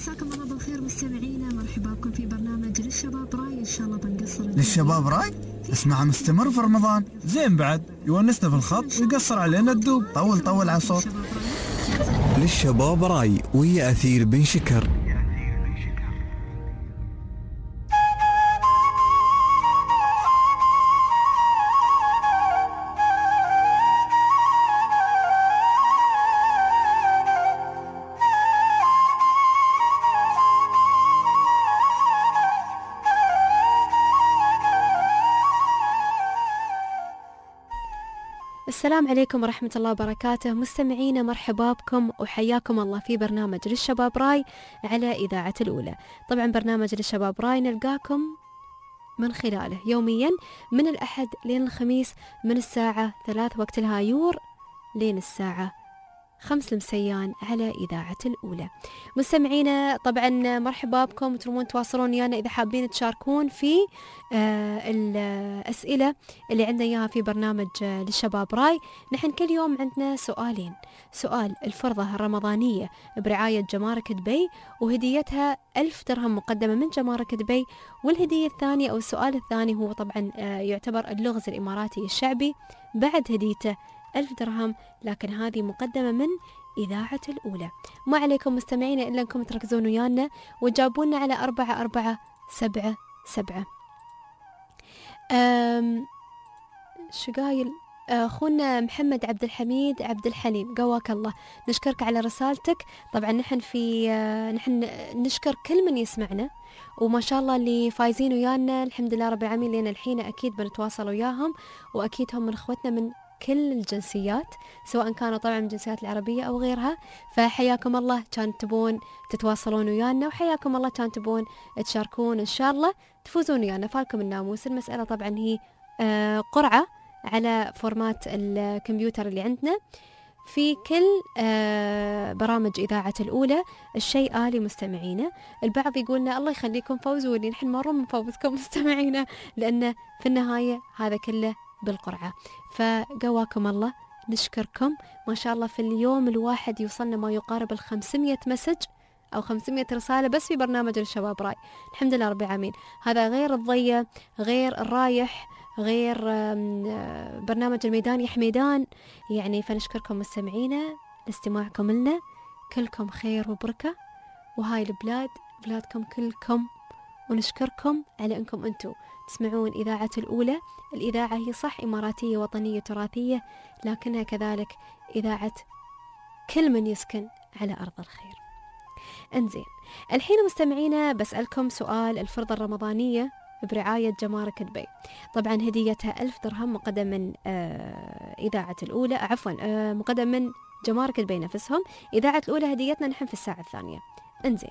مساكم الله بالخير مستمعينا، مرحبا بكم في برنامج للشباب راي. ان شاء الله بنقصر للشباب راي اسمعها مستمر في رمضان، زين بعد يونسنا في الخط ويقصر علينا الدوب. طول على الصوت. للشباب راي ويا أثير بن شكر. السلام عليكم ورحمة الله وبركاته. مستمعينا مرحبا بكم وحياكم الله في برنامج للشباب راي على إذاعة الأولى. طبعا برنامج للشباب راي نلقاكم من خلاله يوميا من الأحد لين الخميس من الساعة 3 وقت الهايور لين الساعة 5 المسيان على إذاعة الأولى. مستمعينا طبعا مرحبا بكم، وترمون تواصلون ويانا إذا حابين تشاركون في الأسئلة اللي عندنا إياها في برنامج للشباب راي. نحن كل يوم عندنا سؤالين، سؤال الفرضة الرمضانية برعاية جمارك دبي وهديتها 1000 درهم مقدمة من جمارك دبي، والهدية الثانية أو السؤال الثاني هو طبعا يعتبر اللغز الإماراتي الشعبي بعد هديته 1000 درهم، لكن هذه مقدمة من إذاعة الأولى. ما عليكم مستمعين إلا أنكم تركزون ويانا وتجاوبونا على 4477. شو قايل أخونا محمد عبد الحميد عبد الحليم، قواك الله، نشكرك على رسالتك. طبعا نحن نشكر كل من يسمعنا، وما شاء الله اللي فايزين ويانا الحمد لله رب العالمين لين الحين أكيد بنتواصل وياهم، وأكيد هم من أخوتنا من كل الجنسيات سواء كانوا طبعا من الجنسيات العربية أو غيرها. فحياكم الله كان تبون تتواصلون ويانا، وحياكم الله كان تبون تشاركون، إن شاء الله تفوزون ويانا. فالكم الناموس. المسألة طبعا هي قرعة على فورمات الكمبيوتر اللي عندنا في كل برامج إذاعة الأولى. الشيء آلي مستمعينا. البعض يقولنا الله يخليكم فوزوني، نحن مرة بنفوزكم مستمعينا، لأن في النهاية هذا كله بالقرعة. فقواكم الله، نشكركم. ما شاء الله في اليوم الواحد يوصلنا ما يقارب 500 مسج أو 500 رسالة بس في برنامج الشباب راي، الحمد لله رب العالمين. هذا غير الضية، غير الرايح، غير برنامج الميدان يا حميدان يعني. فنشكركم مستمعينا لاستماعكم لنا، كلكم خير وبركة، وهاي البلاد بلادكم كلكم، ونشكركم على أنكم أنتوا تسمعون إذاعة الأولى. الإذاعة هي صح إماراتية وطنية تراثية، لكنها كذلك إذاعة كل من يسكن على أرض الخير. انزين، الحين مستمعينا بسألكم سؤال الفرضة الرمضانية برعاية جمارك دبي. طبعا هديتها 1000 درهم مقدم من إذاعة الأولى، عفوا مقدم من جمارك دبي نفسهم. إذاعة الأولى هديتنا نحن في الساعة الثانية. انزين،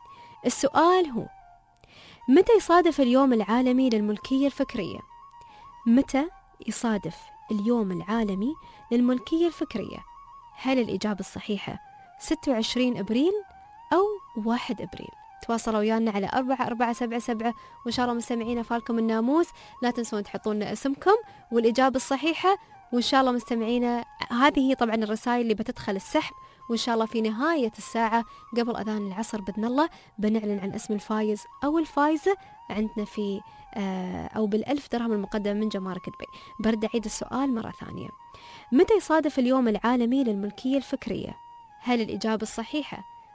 السؤال هو: متى يصادف اليوم العالمي للملكية الفكرية؟ متى يصادف اليوم العالمي للملكية الفكرية؟ هل الإجابة الصحيحة 26 أبريل أو 1 أبريل؟ تواصلوا ويانا على 4477، وإن شاء الله مستمعينا فالكم الناموس لا تنسون تحطون لنا اسمكم والإجابة الصحيحة. وإن شاء الله مستمعينا هذه هي طبعا الرسائل اللي بتدخل السحب، وإن شاء الله في نهاية الساعة قبل أذان العصر بإذن الله بنعلن عن اسم الفايز أو الفايزة عندنا في أو بال1000 درهم المقدمة من جمارك دبي. برد أعيد السؤال مرة ثانية: متى يصادف اليوم العالمي للملكية الفكرية؟ هل الإجابة الصحيحة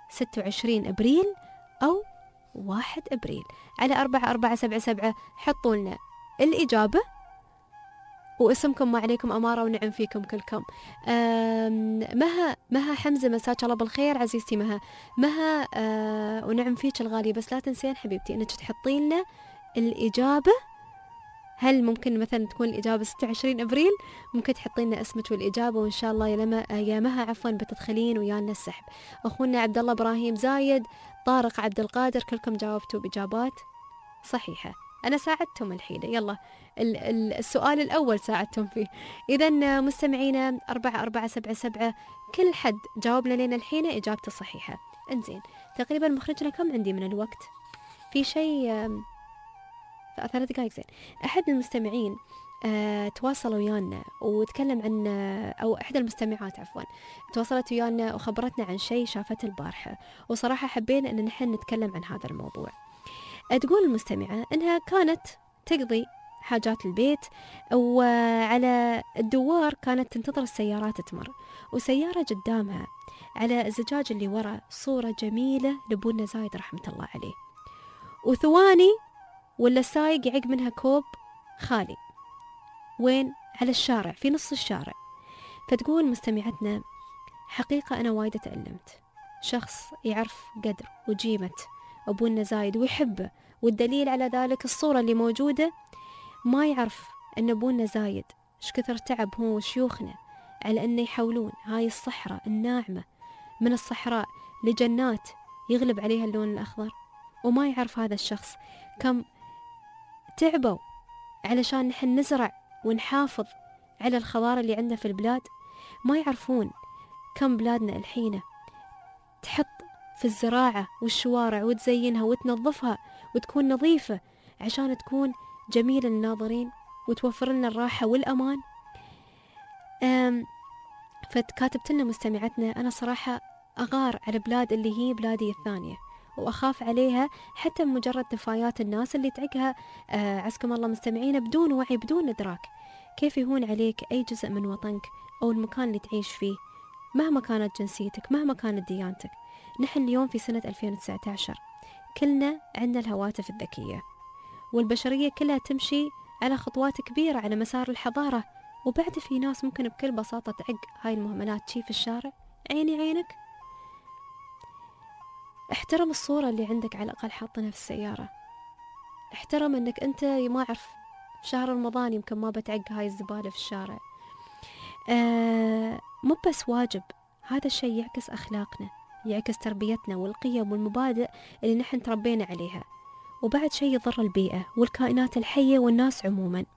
26 أبريل أو 1 أبريل؟ على 4477 حطوا لنا الإجابة واسمكم، ما عليكم أمارة ونعم فيكم كلكم. مها حمزة، مساك الله بالخير عزيزتي مها ونعم فيك الغالية، بس لا تنسين حبيبتي أنك تحطين لنا الإجابة. هل ممكن مثلا تكون الإجابة 26 أبريل؟ ممكن تحطين لنا اسمك والإجابة، وإن شاء الله يا مها عفوا بتدخلين ويانا السحب. أخونا عبد الله إبراهيم زايد، طارق عبد القادر، كلكم جاوبتوا بإجابات صحيحة. أنا ساعدتم الحين، يلا السؤال الأول ساعدتم فيه. إذا مستمعينا 4477 كل حد جاوبنا لنا الحين إجابته صحيحة. انزين، تقريبا مخرجنا كم عندي من الوقت؟ في شيء 3 دقائق. زين، أحد المستمعين تواصل ويانا وتكلم عن أو إحدى المستمعات عفوا تواصلت ويانا وخبرتنا عن شيء شافته البارحة، وصراحة حبينا أن نحن نتكلم عن هذا الموضوع. تقول المستمعة أنها كانت تقضي حاجات البيت وعلى الدوار كانت تنتظر السيارات تمر، وسيارة قدامها على الزجاج اللي ورا صورة جميلة لأبونا زايد رحمة الله عليه، وثواني ولا السايق يعق منها كوب خالي وين على الشارع في نص الشارع. فتقول مستمعتنا حقيقة أنا وايد تألمت، شخص يعرف قدر وجيمة أبونا زايد ويحبه، والدليل على ذلك الصورة اللي موجودة، ما يعرف أن أبونا زايد إيش كثر تعب هو وشيوخنا على أن يحولون هاي الصحراء الناعمة من الصحراء لجنات يغلب عليها اللون الأخضر، وما يعرف هذا الشخص كم تعبوا علشان نحن نزرع ونحافظ على الخضار اللي عندنا في البلاد. ما يعرفون كم بلادنا الحين تحط في الزراعة والشوارع وتزينها وتنظفها وتكون نظيفة عشان تكون جميلة للناظرين وتوفر لنا الراحة والأمان. فتكاتبت لنا مستمعتنا أنا صراحة أغار على بلاد اللي هي بلادي الثانية، وأخاف عليها حتى مجرد نفايات الناس اللي تعقها عزكم الله مستمعين بدون وعي بدون إدراك. كيف يهون عليك أي جزء من وطنك أو المكان اللي تعيش فيه مهما كانت جنسيتك مهما كانت ديانتك. نحن اليوم في سنة 2019 كلنا عندنا الهواتف الذكية، والبشرية كلها تمشي على خطوات كبيرة على مسار الحضارة، وبعد في ناس ممكن بكل بساطة تعق هاي المهملات شي في الشارع. عيني عينك، احترم الصورة اللي عندك على الأقل حاطنها في السيارة، احترم انك انت ما اعرف في شهر رمضان يمكن ما بتعق هاي الزبالة في الشارع. مو بس واجب، هذا الشيء يعكس أخلاقنا، يعكس تربيتنا والقيم والمبادئ اللي نحن تربينا عليها، وبعد شيء يضر البيئة والكائنات الحية والناس عموما.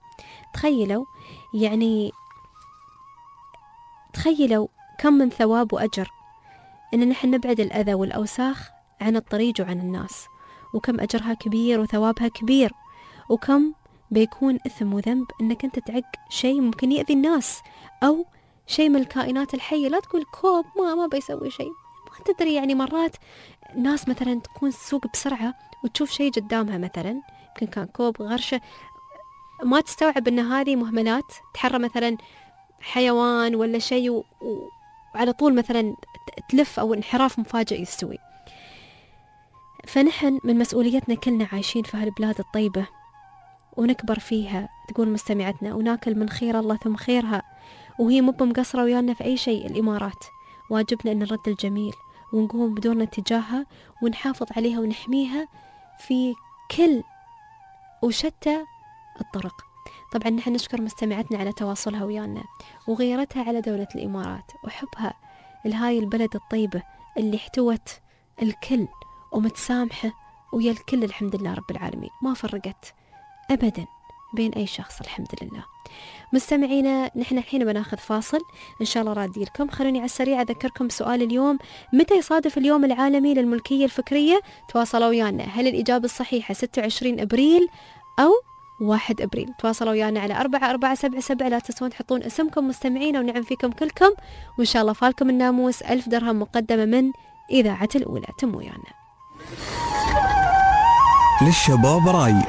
تخيلوا كم من ثواب وأجر إن نحن نبعد الأذى والأوساخ عن الطريق وعن الناس، وكم أجرها كبير وثوابها كبير، وكم بيكون إثم وذنب إنك أنت تعق شيء ممكن يأذي الناس أو شيء من الكائنات الحية. لا تقول كوب ما بيسوي شيء، ما تدري يعني مرات ناس مثلا تكون تسوق بسرعة وتشوف شيء قدامها مثلا يمكن كان كوب غرشة، ما تستوعب إن هذه مهملات تحرى مثلا حيوان ولا شيء وعلى طول مثلا تلف أو انحراف مفاجئ يستوي. فنحن من مسؤوليتنا كلنا عايشين في هالبلاد الطيبة ونكبر فيها، تقول مستمعتنا، وناكل من خير الله ثم خيرها، وهي مو مقصرة ويانا في أي شيء. الإمارات واجبنا أن نرد الجميل ونقوم بدورنا تجاهها ونحافظ عليها ونحميها في كل وشتى الطرق. طبعا نحن نشكر مستمعتنا على تواصلها ويانا وغيرتها على دولة الإمارات وحبها لهاي البلد الطيبة اللي احتوت الكل ومتسامحة ويا الكل الحمد لله رب العالمين، ما فرقت أبدا بين أي شخص الحمد لله. مستمعينا نحن الحين بناخذ فاصل إن شاء الله رادي لكم. خلوني على السريع أذكركم سؤال اليوم، متى يصادف اليوم العالمي للملكية الفكرية؟ تواصلوا ويانا، هل الإجابة الصحيحة 26 أبريل أو 1 أبريل؟ تواصلوا ويانا على 4477. لا تنسون تحطون اسمكم مستمعينا ونعم فيكم كلكم، وإن شاء الله فالكم الناموس 1000 درهم مقدمة من إذاعة الأولى. تم ويانا. للشباب راي.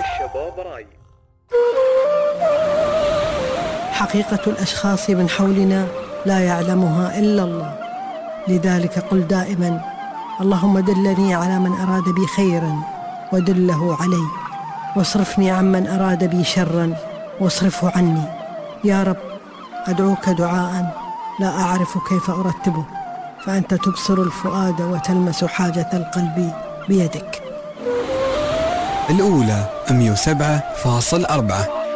حقيقة الأشخاص من حولنا لا يعلمها إلا الله، لذلك قل دائما اللهم دلني على من أراد بي خيرا ودله علي، واصرفني عمن أراد بي شرا واصرفه عني. يا رب أدعوك دعاء لا أعرف كيف أرتبه، فأنت تبصر الفؤاد وتلمس حاجة القلب بيدك. الأولى 107.4.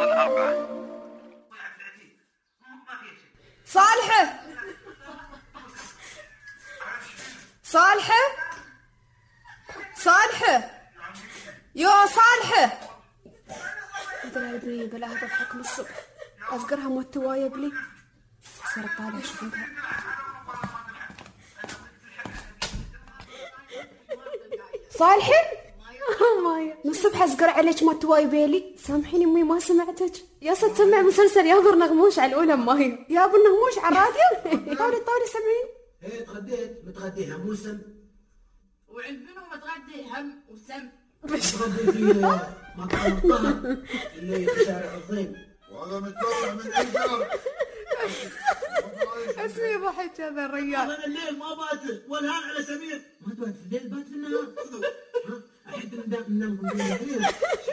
صالحة يا صالحة ادري ابني بلا هذا الحكم الصبح اذكرها موتوايه بلي صار طالع شوف انت صالحة مايا من الصبح ازقر عليك موتوايه بيلي. سامحيني امي ما سمعتك. يا ست سمع مسلسل يا ابو النغموش على الاولى ماي. يا ابو النغموش على الراديو. طولي سمعين. ايه تغديت متغدي هم وسم. وعند منو متغدي هم وسم؟ متغدي في مطعم الطهر اللي في شارع الضيم. وهذا متوقع من اي شارع. اسمي يضحك هذا الرجال. انا الليل ما بات والهان على سمير. ما بات في الليل بات في النهار. احب ننام بالليل.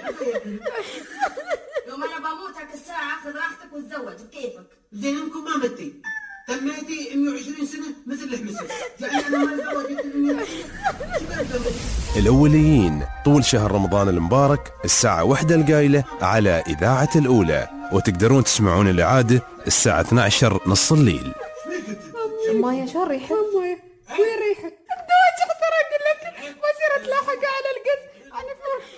يوم انا بموتك الساعة خذ راحتك وتزوج بكيفك. زين انكم ما متي. تميتي 120 سنة مثل الحمسة. يعني انا ما تزوجت 120 سنة. الأوليين طول شهر رمضان المبارك الساعة 1 القايلة على إذاعة الأولى، وتقدرون تسمعون الإعادة الساعة 12 نص الليل. مايا شو ريحة؟ وين ريحة؟ دوج اختار اقول لك وزيرة لاحقة على القز. انا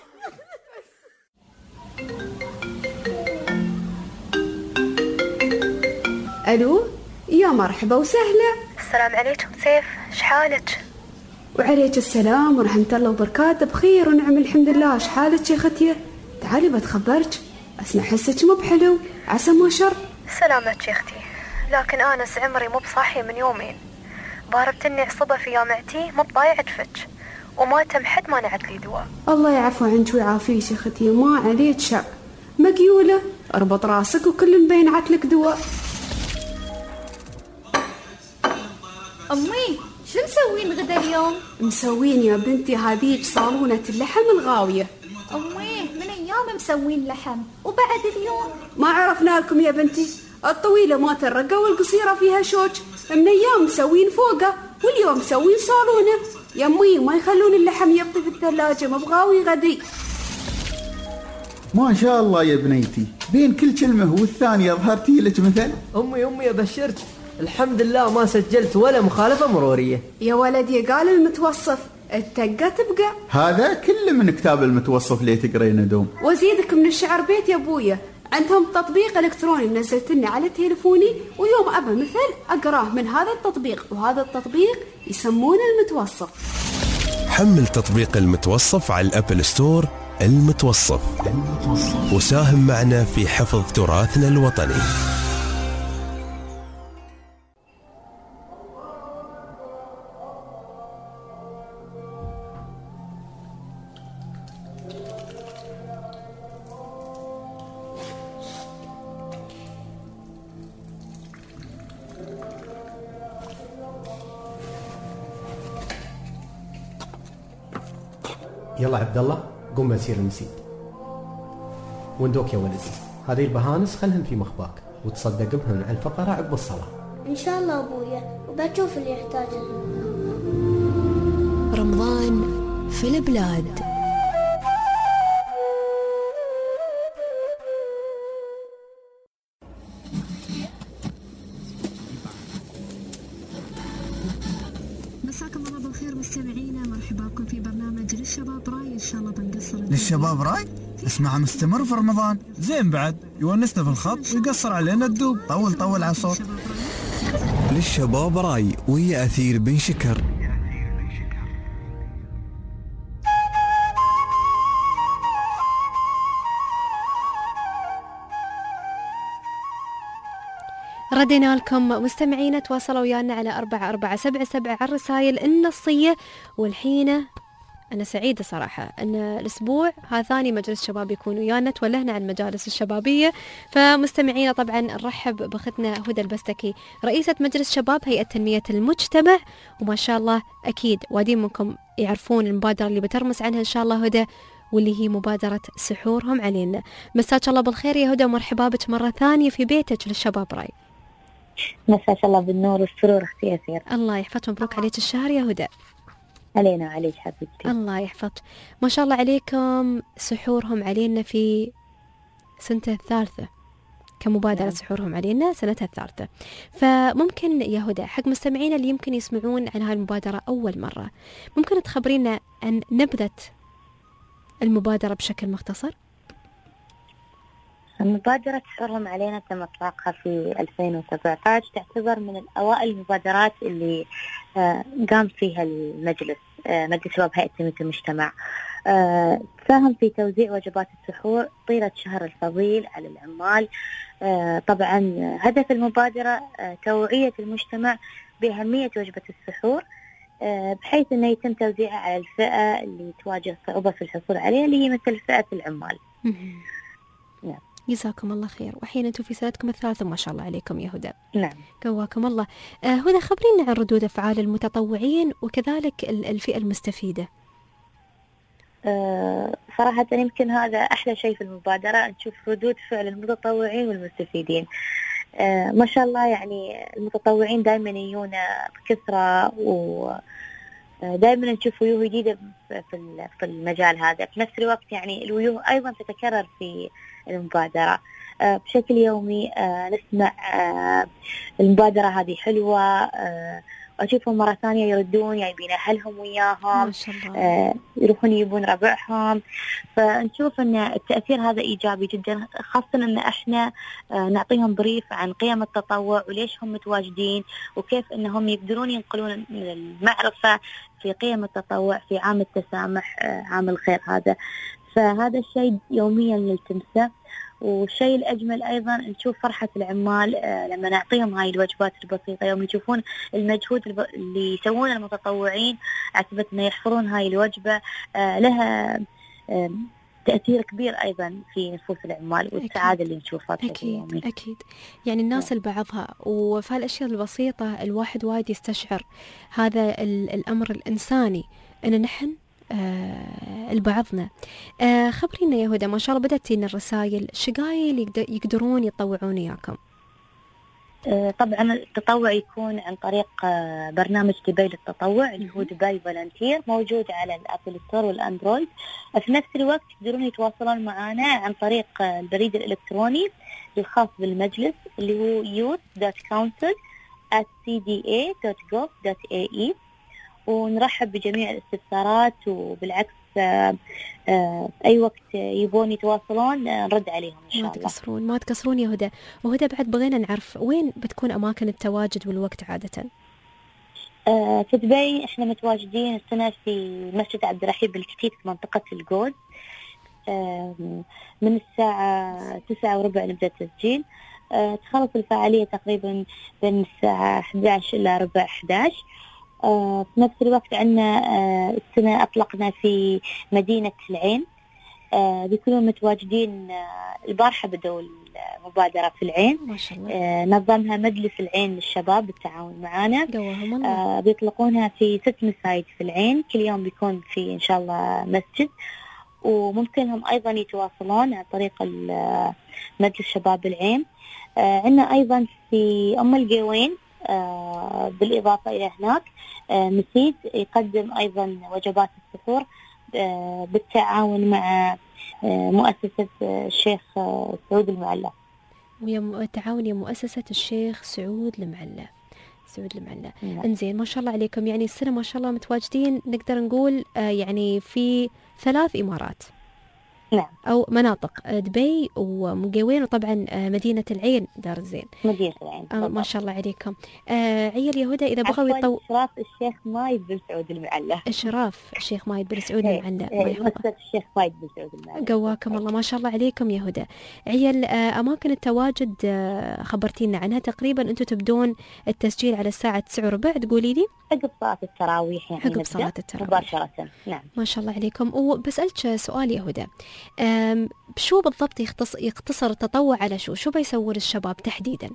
الو يا مرحبا وسهلا. السلام عليكم سيف، شحالك؟ وعليك السلام ورحمة الله وبركاته. بخير ونعم الحمد لله. شحالك يا ختية؟ تعالي بتخبرك. اسمع حسك مو بحلو، عسى ما شر. سلامتك يا اختي، لكن انس عمري مو بصاحية من يومين. ضاربتني عصبة في جامعتي مو بضايعة فتش، وما تم حد ما نعت لي دواء. الله يعفو عنك ويعافيك يا ختية، ما عليك شر. مقيولة اربط راسك وكل مبين عتلك دواء. أمي شو مسوين غدا اليوم؟ مسوين يا بنتي هذيك صالونة اللحم الغاوية. أمي من أيام مسوين لحم وبعد اليوم ما عرفنا لكم يا بنتي. الطويلة ما ترقى والقصيرة فيها شوك. من أيام مسوين فوقه واليوم مسوين صالونة. يا أمي ما يخلون اللحم يبطي في الثلاجة، مبغاوي غدي. ما شاء الله يا بنيتي، بين كل كلمة والثانية ظهرتي لك مثل. أمي أبشرك، الحمد لله ما سجلت ولا مخالفة مرورية. يا ولدي قال المتوصف التقى تبقى. هذا كله من كتاب المتوصف اللي تقرينه دوم. وزيدك من الشعر بيت يا ابويا. عندهم تطبيق الكتروني نزلتني على تليفوني، ويوم ابى مثل اقراه من هذا التطبيق، وهذا التطبيق يسمونه المتوصف. حمل تطبيق المتوصف على الابل ستور. المتوصف وساهم معنا في حفظ تراثنا الوطني. يلا عبد الله قم نسير المسيد. وندوك يا ولدي، هذه البهانس خلهن في مخباك وتصدق بهن على الفقرة عقب الصلاة. إن شاء الله أبويا، وبشوف اللي يحتاجه. رمضان في البلاد. مساكم الله بالخير مستمعينا، مرحبا بكم في برنامج للشباب راي. ان شاء الله بنقصر للشباب راي اسمع مستمر في رمضان. زين بعد يونسنا في الخط ويقصر علينا الدوب. طول على صوت. للشباب راي ويا أثير بن شكر. ردينا لكم مستمعين، تواصلوا ويانا على 4477 على الرسائل النصية. والحين أنا سعيدة صراحة أن الأسبوع هذا ثاني مجلس شباب يكون ويانا، تولهنا عن المجالس الشبابية. فمستمعينا طبعا نرحب بأختنا هدى البستكي، رئيسة مجلس شباب هيئة تنمية المجتمع، وما شاء الله أكيد وادين منكم يعرفون المبادرة اللي بترمس عنها إن شاء الله هدى، واللي هي مبادرة سحورهم علينا. مساك الله بالخير يا هدى، ومرحبا بك مرة ثانية في بيتك للشباب راي. مساك الله بالنور والسرور اختي أثير. الله يحفظك، مبروك عليك الشهر يا هدى. علينا وعليك حبيبتي. الله يحفظك. ما شاء الله عليكم، سحورهم علينا في سنته الثالثة كمبادرة. سحورهم علينا سنتها الثالثة. فممكن يا هدى حق مستمعينا اللي يمكن يسمعون عن هاي المبادرة أول مرة، ممكن تخبرينا عن نبذة المبادرة بشكل مختصر؟ مبادرة سحورهم علينا تم إطلاقها في 2017، تعتبر من الأوائل المبادرات اللي قام فيها المجلس مجلس شباب هيئة تنمية المجتمع. ساهم في توزيع وجبات السحور طيلة شهر الفضيل على العمال. طبعا هدف المبادرة توعية المجتمع بأهمية وجبة السحور، بحيث أنه يتم توزيعها على الفئة اللي تواجه صعوبة في الحصول عليها، اللي هي مثل فئة العمال. نعم. جزاكم الله خير، وحين أنتم في سنتكم الثالثة ما شاء الله عليكم يا هدى. نعم. قواكم الله. هدى، خبرينا عن ردود أفعال المتطوعين وكذلك الفئة المستفيدة. صراحة يمكن هذا أحلى شيء في المبادرة، نشوف ردود فعل المتطوعين والمستفيدين. ما شاء الله، يعني المتطوعين دائما يجونا بكثرة، ودائما نشوف وجوه جديدة في المجال هذا. في نفس الوقت يعني الوجوه أيضا تتكرر في المبادرة بشكل يومي. نسمع المبادرة هذه حلوة، أشوفهم مرة ثانية يردون جايبين أهلهم وياهم، يروحون يجيبون ربعهم. فنشوف أن التأثير هذا إيجابي جدا، خاصة أن إحنا نعطيهم بريف عن قيم التطوع وليش هم متواجدين، وكيف أنهم يقدرون ينقلون المعرفة في قيم التطوع في عام التسامح، عام الخير هذا. فهذا الشيء يوميا نلتمسه. والشيء الأجمل أيضا نشوف فرحة العمال لما نعطيهم هاي الوجبات البسيطة، يوم يشوفون المجهود اللي يسوونه المتطوعين عتبة أن يحفرون هاي الوجبة، لها تأثير كبير أيضا في نفوس العمال والسعادة اللي نشوفها. أكيد. يعني الناس لبعضها، وفي الأشياء البسيطة الواحد وايد يستشعر هذا الأمر الإنساني أن نحن لبعضنا. خبرينا يا هدى، ما شاء الله بدأت تينا الرسائل، شقايل يقدرون يتطوعون إياكم؟ طبعا التطوع يكون عن طريق برنامج دبي للتطوع اللي هو دبي فولنتير، موجود على الأبل ستور والأندرويد. في نفس الوقت يقدرون يتواصلون معنا عن طريق البريد الإلكتروني الخاص بالمجلس اللي هو youth.council@cda.gov.ae، ونرحب بجميع الاستفسارات، وبالعكس أي وقت يبون يتواصلون نرد عليهم إن شاء الله. ما تقصرون يا هدى. وهدى بعد بغينا نعرف وين بتكون أماكن التواجد والوقت عادة؟ في دبي إحنا متواجدين السنة في مسجد عبد الرحيم بالكتيب في منطقة الجوز. من الساعة 9:15 نبدأ التسجيل. تخلص الفعالية تقريبا بين الساعة 11 إلى ربع 11. في نفس الوقت عندنا السنة أطلقنا في مدينة العين، بيكونوا متواجدين. البارحة بدأوا المبادرة في العين، ما شاء الله. نظمها مجلس العين للشباب بالتعاون معنا. بيطلقونها في 6 مساجد في العين، كل يوم بيكون في إن شاء الله مسجد. وممكنهم أيضا يتواصلون عن طريق مجلس شباب العين. عندنا أيضا في أم القوين بالإضافة إلى هناك مسيد يقدم أيضا وجبات السحور بالتعاون مع مؤسسة الشيخ سعود المعلى، وتعاون يا مؤسسة الشيخ سعود المعلى. انزين، ما شاء الله عليكم. يعني السنة ما شاء الله متواجدين، نقدر نقول يعني في 3 إمارات. نعم. أو مناطق دبي ومقوين، وطبعا مدينة العين دار الزين. مدينة العين. ما شاء الله عليكم. عيال يهودا إذا بغوا إشراف الشيخ مايد بن سعود المعلى. إشراف الشيخ مايد بن سعود المعلى. مؤسسة الشيخ مايد بن سعود المعلى. قواكم الله، ما شاء الله عليكم يا هدى. عيال أماكن التواجد خبرتينا عنها تقريبا. أنتم تبدون التسجيل على الساعة 9:15 تقولي لي؟ عقب صلاة التراويح، يعني عقب صلاة التراويح مباشرة. نعم. ما شاء الله عليكم. وبسألك سؤال يا هدى، بشو بالضبط يقتصر التطوع على شو بيسوون الشباب تحديدا؟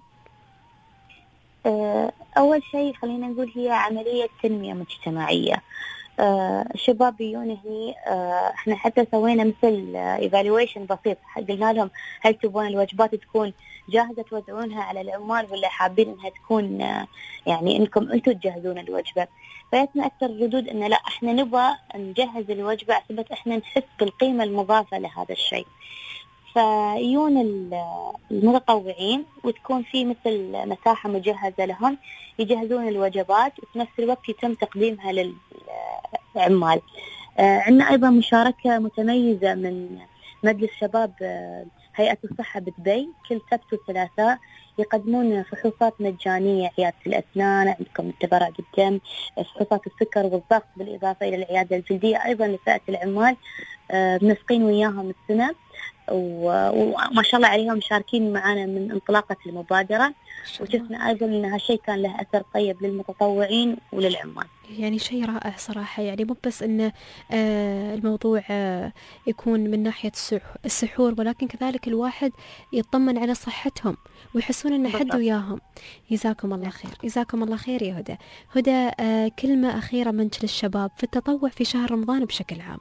أول شيء خلينا نقول هي عملية تنمية مجتمعية. الشباب يجون هني، احنا حتى سوينا مثل evaluation بسيط، قلنا لهم هل تبون الوجبات تكون جاهزة توزعونها على العمال، ولا حابين انها تكون يعني انكم انتم تجهزون الوجبة. فيتنا اكثر ردود ان لا، احنا نبغى نجهز الوجبة عشان احنا نحس بالقيمة المضافة لهذا الشيء. فيون المتطوعين وتكون في مثل مساحة مجهزة لهم يجهزون الوجبات، وفي نفس الوقت يتم تقديمها للعمال. عندنا أيضا مشاركة متميزة من مجلس شباب هيئة الصحة بدبي كل سبت وثلاثاء يقدمون فحوصات مجانية، عيادة الأسنان، عندكم التبرع بالدم، فحوصات السكر والضغط، بالإضافة إلى العيادة الجلدية أيضا لفئة العمال منسقين وياهم السنة، وما شاء الله عليهم مشاركين معنا من انطلاقة المبادرة، وشفنا أيضا أن هالشيء كان له أثر طيب للمتطوعين وللعمال. يعني شيء رائع صراحة، يعني مو بس أن الموضوع يكون من ناحية السحور، ولكن كذلك الواحد يطمن على صحتهم ويحسون أن حد وياهم. جزاكم الله خير، جزاكم الله خير يا هدى. هدى، كلمة أخيرة منك للشباب في التطوع في شهر رمضان بشكل عام.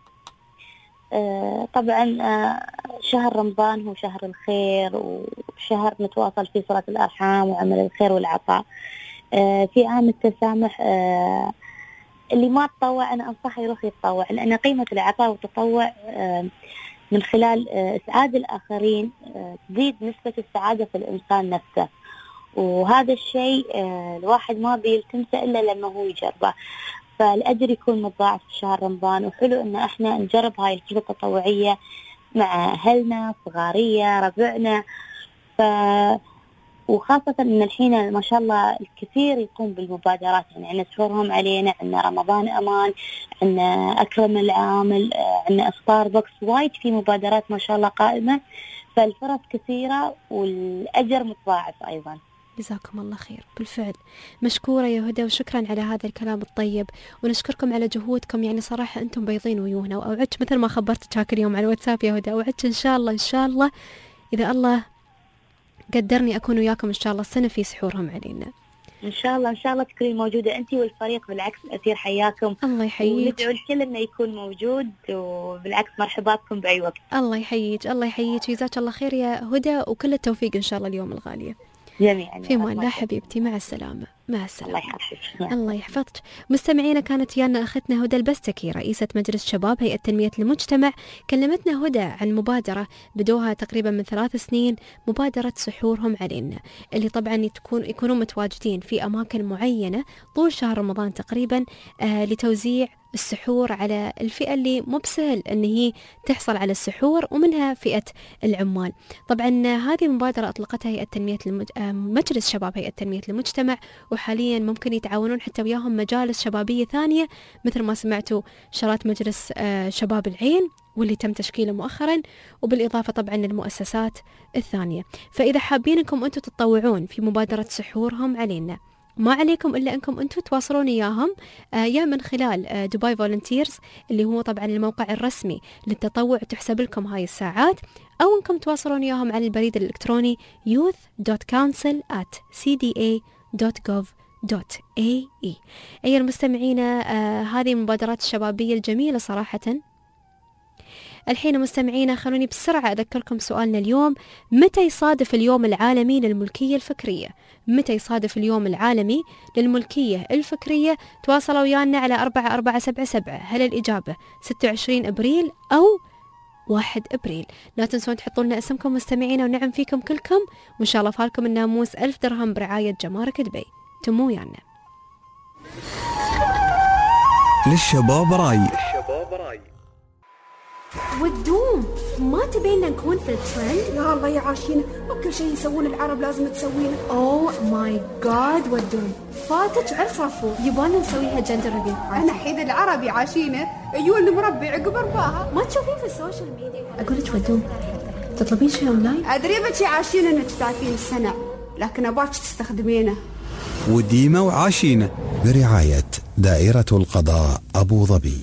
طبعا شهر رمضان هو شهر الخير، وشهر نتواصل فيه صلة الأرحام وعمل الخير والعطاء. في عام التسامح اللي ما تطوع أنا أنصحه يروح يتطوع، لأن قيمة العطاء والتطوع من خلال إسعاد الآخرين تزيد نسبة السعادة في الإنسان نفسه، وهذا الشيء الواحد ما بيلتمسه إلا لما هو يجربه، فالأجر يكون متضاعف في شهر رمضان. وحلو إن إحنا نجرب هاي الخدمة التطوعية مع أهلنا، صغارية، ربعنا، وخاصة إن الحين ما شاء الله الكثير يقوم بالمبادرات، يعني عندنا سحورهم علينا، عندنا رمضان أمان، عندنا أكرم العامل، عندنا إفطار بوكس، وايد في مبادرات ما شاء الله قائمة، فالفرص كثيرة والأجر متضاعف أيضا. جزاكم الله خير. بالفعل مشكورة يا هدى، وشكرا على هذا الكلام الطيب، ونشكركم على جهودكم. يعني صراحة أنتم بيضين ويوهنا، وأوعدك مثل ما خبرتك هاك اليوم على الواتساب يا هدى، أوعدك إن شاء الله إن شاء الله إذا الله قدرني أكون وياكم إن شاء الله السنة في سحورهم علينا. إن شاء الله إن شاء الله تكوني موجودة أنت والفريق، بالعكس الأثير حياكم. الله يحييك. وندعو الكل إنه يكون موجود، وبالعكس مرحبا بكم بأي وقت. الله يحييك، الله يحييك، جزاك الله خير يا هدى، وكل التوفيق إن شاء الله اليوم الغالية. جميعا. في امان الله حبيبتي، مع السلامة. مع السلامة. الله يحفظك. الله يحفظك. مستمعينا، كانت ويانا أختنا هدى البستكي، رئيسة مجلس شباب هيئة تنمية المجتمع. كلمتنا هدى عن مبادرة بدوها تقريبا من 3 سنين، مبادرة سحورهم علينا، اللي طبعا يكونون متواجدين في أماكن معينة طول شهر رمضان تقريبا لتوزيع السحور على الفئة اللي مو بسهل أن هي تحصل على السحور، ومنها فئة العمال. طبعا هذه المبادرة أطلقتها هيئة تنمية مجلس شباب هيئة تنمية المجتمع، وحاليا ممكن يتعاونون حتى وياهم مجالس شبابية ثانية، مثل ما سمعتوا شارات مجلس شباب العين واللي تم تشكيله مؤخرا، وبالإضافة طبعا للمؤسسات الثانية. فإذا حابين أنكم أنتم تتطوعون في مبادرة سحورهم علينا، ما عليكم إلا أنكم أنتم تواصلون إياهم يا من خلال دبي فولنتيرز اللي هو طبعا الموقع الرسمي للتطوع، تحسب لكم هاي الساعات، أو أنكم تواصلون إياهم على البريد الإلكتروني youth.council@cda.gov.ae. أيها المستمعين، هذه المبادرات الشبابية الجميلة صراحة. الحين مستمعينا خلوني بسرعة أذكركم سؤالنا اليوم: متى يصادف اليوم العالمي للملكية الفكرية؟ متى يصادف اليوم العالمي للملكية الفكرية؟ تواصلوا ويانا على 4477. هل الإجابة 26 أبريل أو 1 أبريل؟ لا تنسون تحطوا لنا اسمكم مستمعينا، ونعم فيكم كلكم، وإن شاء الله فالكم الناموس 1000 درهم برعاية جمارك دبي. تموا ويانا. للشباب راي. والدوم ما تبينا نكون في الترند؟ يا الله يا عاشينا، وكل شيء يسوون العرب لازم تسوينه. اوه ماي جاد، والدوم فاتك عرس رفو، يبغانا نسويها جندر ريفيو. انا حيد العربي عاشينا عيون مربع عقب رباها، ما تشوفين في السوشيال ميديا. اقول لك ودوم، تطلبين شيء اونلاين؟ ادري بك يا عاشينا انك تعرفين الصنع، لكن اباك تستخدمينه. وديمة وعاشينة برعاية دائرة القضاء أبو ظبي.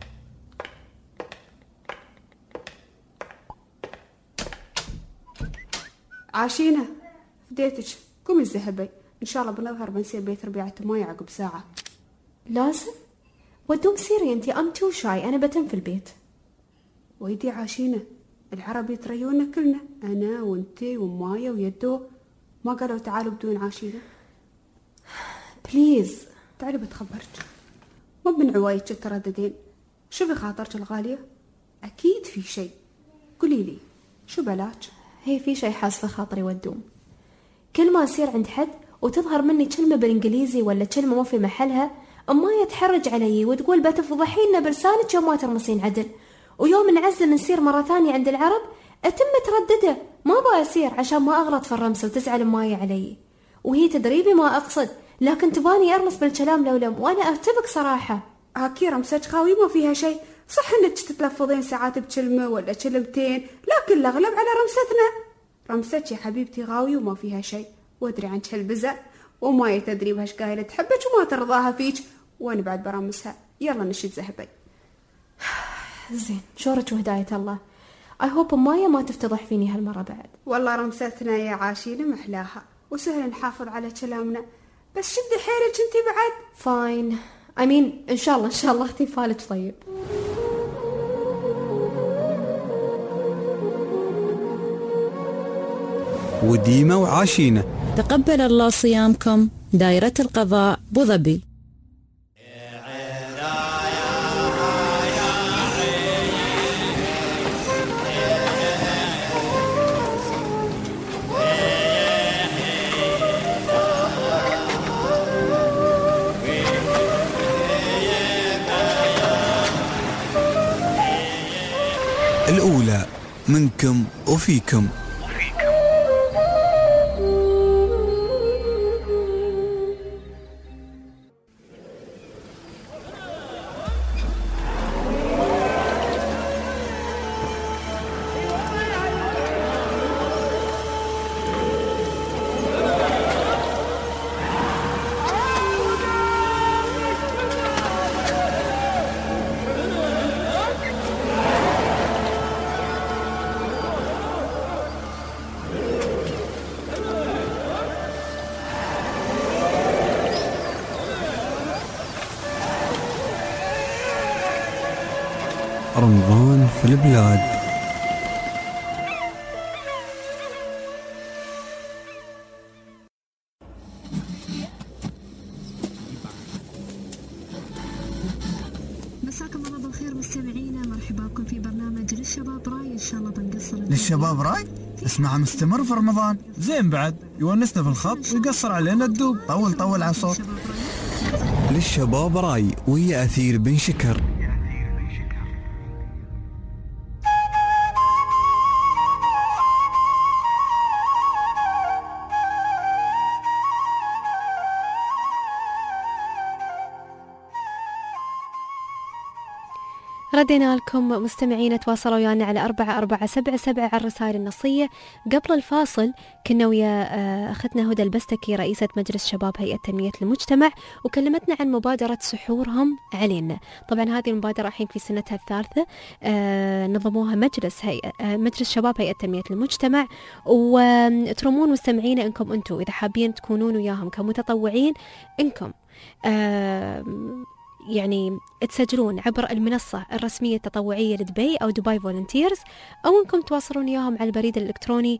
عاشينة فديتك، قومي الذهبي، إن شاء الله بنظهر بنسير بيت ربيعة ماي عقب ساعة. لازم؟ ودوم سيري أنتي، أم تو شاي، أنا بتم في البيت. ويدي عاشينة، العرب يتريونا كلنا، أنا وانتي ومايا ويدو، ما قالوا تعالوا بدون عاشينة؟ بليز تعالي بتخبرك، مو من عوايدك ترددين. شو بخاطرك الغالية؟ أكيد في شيء، قولي لي شو بلاك؟ هي في شيء حاس في خاطري ودوم، كل ما أصير عند حد وتظهر مني كلمة بالإنجليزي ولا كلمة ما في محلها، أما يتحرج علي وتقول بتفضحينا بلسانك يوم ما ترمسين عدل، ويوم نعزم نصير مرة ثانية عند العرب أتم تردده، ما بأسير عشان ما أغلط في الرمسة وتزعل ماي علي، وهي تدريبي ما أقصد، لكن تباني أرمس بالكلام لولم وأنا أرتبك صراحة. هاكي رمسة خاوي ما فيها شيء، صح انك تتلفظين ساعات بكلمة ولا كلمتين، لكن الأغلب على رمستنا. رمستك يا حبيبتي غاوي وما فيها شيء، وادري عنك هالبزة وما تدري بهاش قايلة تحبك وما ترضاها فيك، وانا بعد برمسها. يلا نشد زهبي. زين، شورك وهداية الله. I hope مايا ما تفتضح فيني هالمرة بعد. والله رمستنا يا عاشين محلاها، وسهل نحافظ على كلامنا، بس شدي حيلك انتي بعد. فاين، I mean إن شاء الله احتفالك طيب. وديمة وعاشينة. تقبل الله صيامكم. دائرة القضاء أبو ظبي. الأولى منكم وفيكم. رمضان في البلاد. مساكم الله بالخير مستمعينا، مرحبا بكم في برنامج للشباب راي. ان شاء الله بنقصر للشباب راي اسمع مستمر في رمضان، زين بعد يونسنا في الخط ويقصر علينا الدوب. طول على الصوت. للشباب راي ويا أثير بن شكر. ردينا لكم مستمعين، تواصلوا ويانا على 4477 على الرسائل النصية. قبل الفاصل كنا ويا أختنا هدى البستكي رئيسة مجلس شباب هيئة تنمية المجتمع، وكلمتنا عن مبادرة سحورهم علينا. طبعا هذه المبادرة الحين في سنتها الثالثة، نظموها مجلس شباب هيئة تنمية المجتمع، وترمون مستمعين انكم انتم اذا حابين تكونون وياهم كمتطوعين انكم يعني تسجلون عبر المنصة الرسمية التطوعية لدبي أو دبي فولنتيرز، أو أنكم تواصلون وياهم على البريد الإلكتروني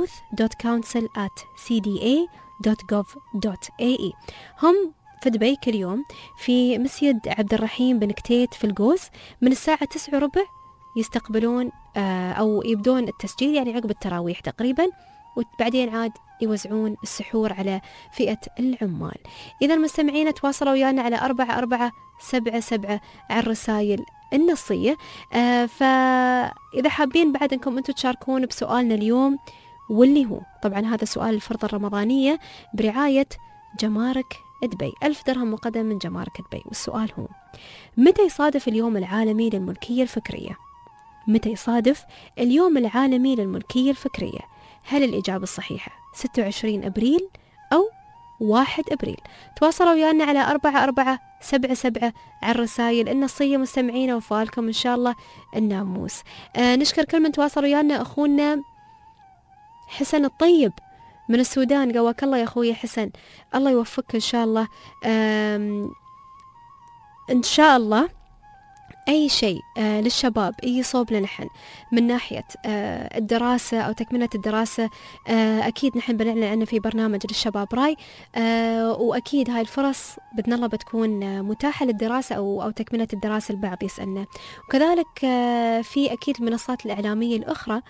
youth.council@cda.gov.ae. هم في دبي كل يوم في مسجد عبد الرحيم بن كتيت في القوس من الساعة 9:15 يستقبلون أو يبدون التسجيل، يعني عقب التراويح تقريبا، وبعدين عاد يوزعون السحور على فئة العمال. إذا المستمعين تواصلوا ويانا على 4477 على الرسائل النصية. فإذا حابين بعد أنكم أنتم تشاركون بسؤالنا اليوم، واللي هو طبعا هذا سؤال الفرضة الرمضانية برعاية جمارك دبي، 1000 درهم مقدم من جمارك دبي. والسؤال هو: متى يصادف اليوم العالمي للملكية الفكرية؟ متى يصادف اليوم العالمي للملكية الفكرية؟ هل الإجابة الصحيحة 26 أبريل أو 1 أبريل؟ تواصلوا ويانا على 4477 على الرسائل النصية مستمعين، وفالكم إن شاء الله الناموس. نشكر كل من تواصل ويانا. أخونا حسن الطيب من السودان، قواك الله يا أخوي حسن، الله يوفقك إن شاء الله. إن شاء الله أي شيء للشباب يصوب لنا نحن من ناحية الدراسة أو تكملة الدراسة، أكيد نحن بنعلن عنه في برنامج للشباب راي، وأكيد هاي الفرص بإذن الله بتكون متاحة للدراسة أو تكملة الدراسة. البعض يسألنا، وكذلك في أكيد المنصات الإعلامية الأخرى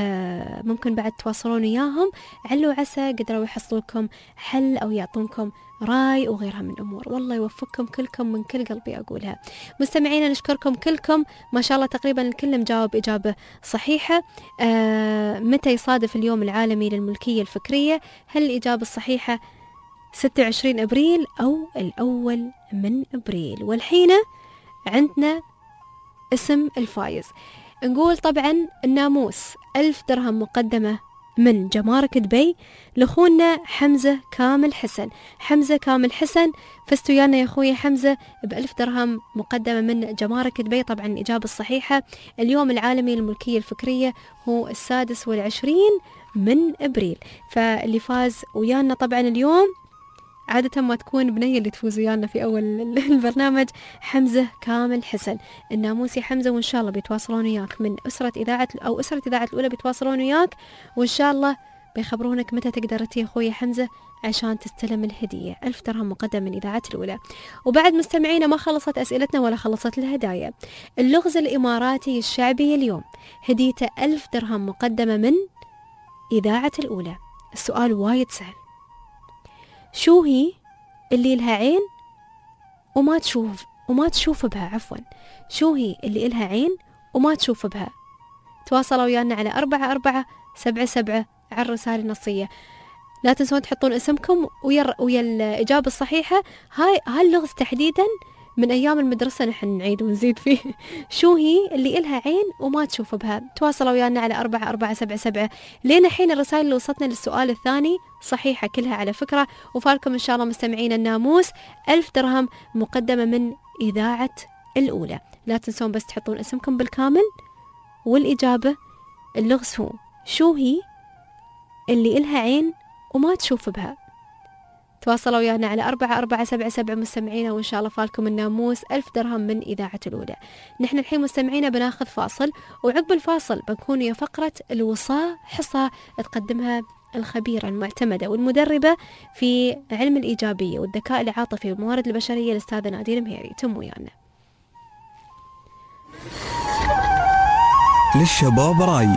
ممكن بعد تواصلون وياهم، علوا عسى قدروا يحصلوا لكم حل أو يعطونكم راي وغيرها من أمور. والله يوفقكم كلكم من كل قلبي أقولها. مستمعينا نشكركم كلكم، ما شاء الله تقريبا الكل مجاوب إجابة صحيحة. متى يصادف اليوم العالمي للملكية الفكرية؟ هل الإجابة الصحيحة 26 أبريل أو 1 من أبريل؟ والحين عندنا اسم الفايز. نقول طبعا الناموس 1000 درهم مقدمة من جمارك دبي لأخونا حمزة كامل حسن. حمزة كامل حسن فزت ويانا يا أخوي حمزة ب1000 درهم مقدمة من جمارك دبي. طبعا الإجابة الصحيحة اليوم العالمي للملكية الفكرية هو 26 من أبريل. فاللي فاز ويانا طبعا اليوم عادة ما تكون بنية اللي تفوز ويانا في أول البرنامج، حمزة كامل حسن. الناموسي حمزة، وإن شاء الله بيتواصلون وياك من أسرة إذاعة الأولى، بيتواصلون وياك وإن شاء الله بيخبرونك متى تقدر تي أخوي حمزة عشان تستلم الهدية 1000 درهم مقدم من إذاعة الأولى. وبعد مستمعينا ما خلصت أسئلتنا ولا خلصت الهدايا. اللغز الإماراتي الشعبي اليوم هديته 1000 درهم مقدمة من إذاعة الأولى. السؤال وايد سهل. شو هي اللي لها عين وما تشوف بها؟ عفوا، شو هي اللي لها عين وما تشوف بها؟ تواصلوا ويانا على 4477 على الرسالة النصية. لا تنسون تحطون اسمكم ويا الإجابة الصحيحة. هاي اللغز تحديدا من أيام المدرسة نحن نعيد ونزيد فيه. شو هي اللي إلها عين وما تشوف بها؟ تواصلوا ويانا على 4477. لين حين الرسائل اللي وصلتنا للسؤال الثاني صحيحة كلها على فكرة. وفالكم إن شاء الله مستمعين الناموس 1000 درهم مقدمة من إذاعة الأولى. لا تنسون بس تحطون اسمكم بالكامل والإجابة. اللغز هو شو هي اللي إلها عين وما تشوف بها. تواصلوا ويانا على 4477 مستمعينا، وإن شاء الله فالكم الناموس 1000 درهم من إذاعة الأولى. نحن الحين مستمعينا بناخذ فاصل، وعقب الفاصل بنكون ويا فقرة الوصاة، حصة تقدمها الخبيرة المعتمدة والمدربة في علم الإيجابية والذكاء العاطفي والموارد البشرية الأستاذة نادين مهيري. تم ويانا. للشباب راي.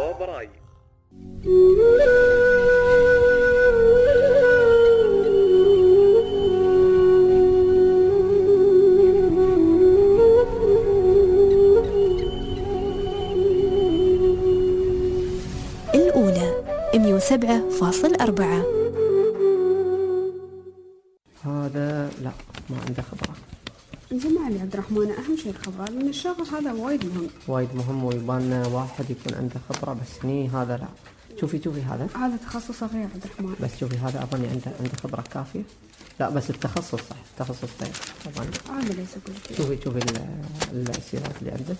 الأولى 107.4. هذا لا ما عنده خبرة. جماعة يا عبد الرحمن أهم شيء الخبرة، لأن الشغل هذا وايد مهم ويبان واحد يكون عنده خبرة. بس هني هذا لا. شوفي هذا تخصص غير عبد الرحمن. بس شوفي هذا أظني عنده خبرة كافية. لا بس التخصص صح، التخصص طيب طبعا. هذا ليس كل شيء. شوفي الأسئلة اللي عندك.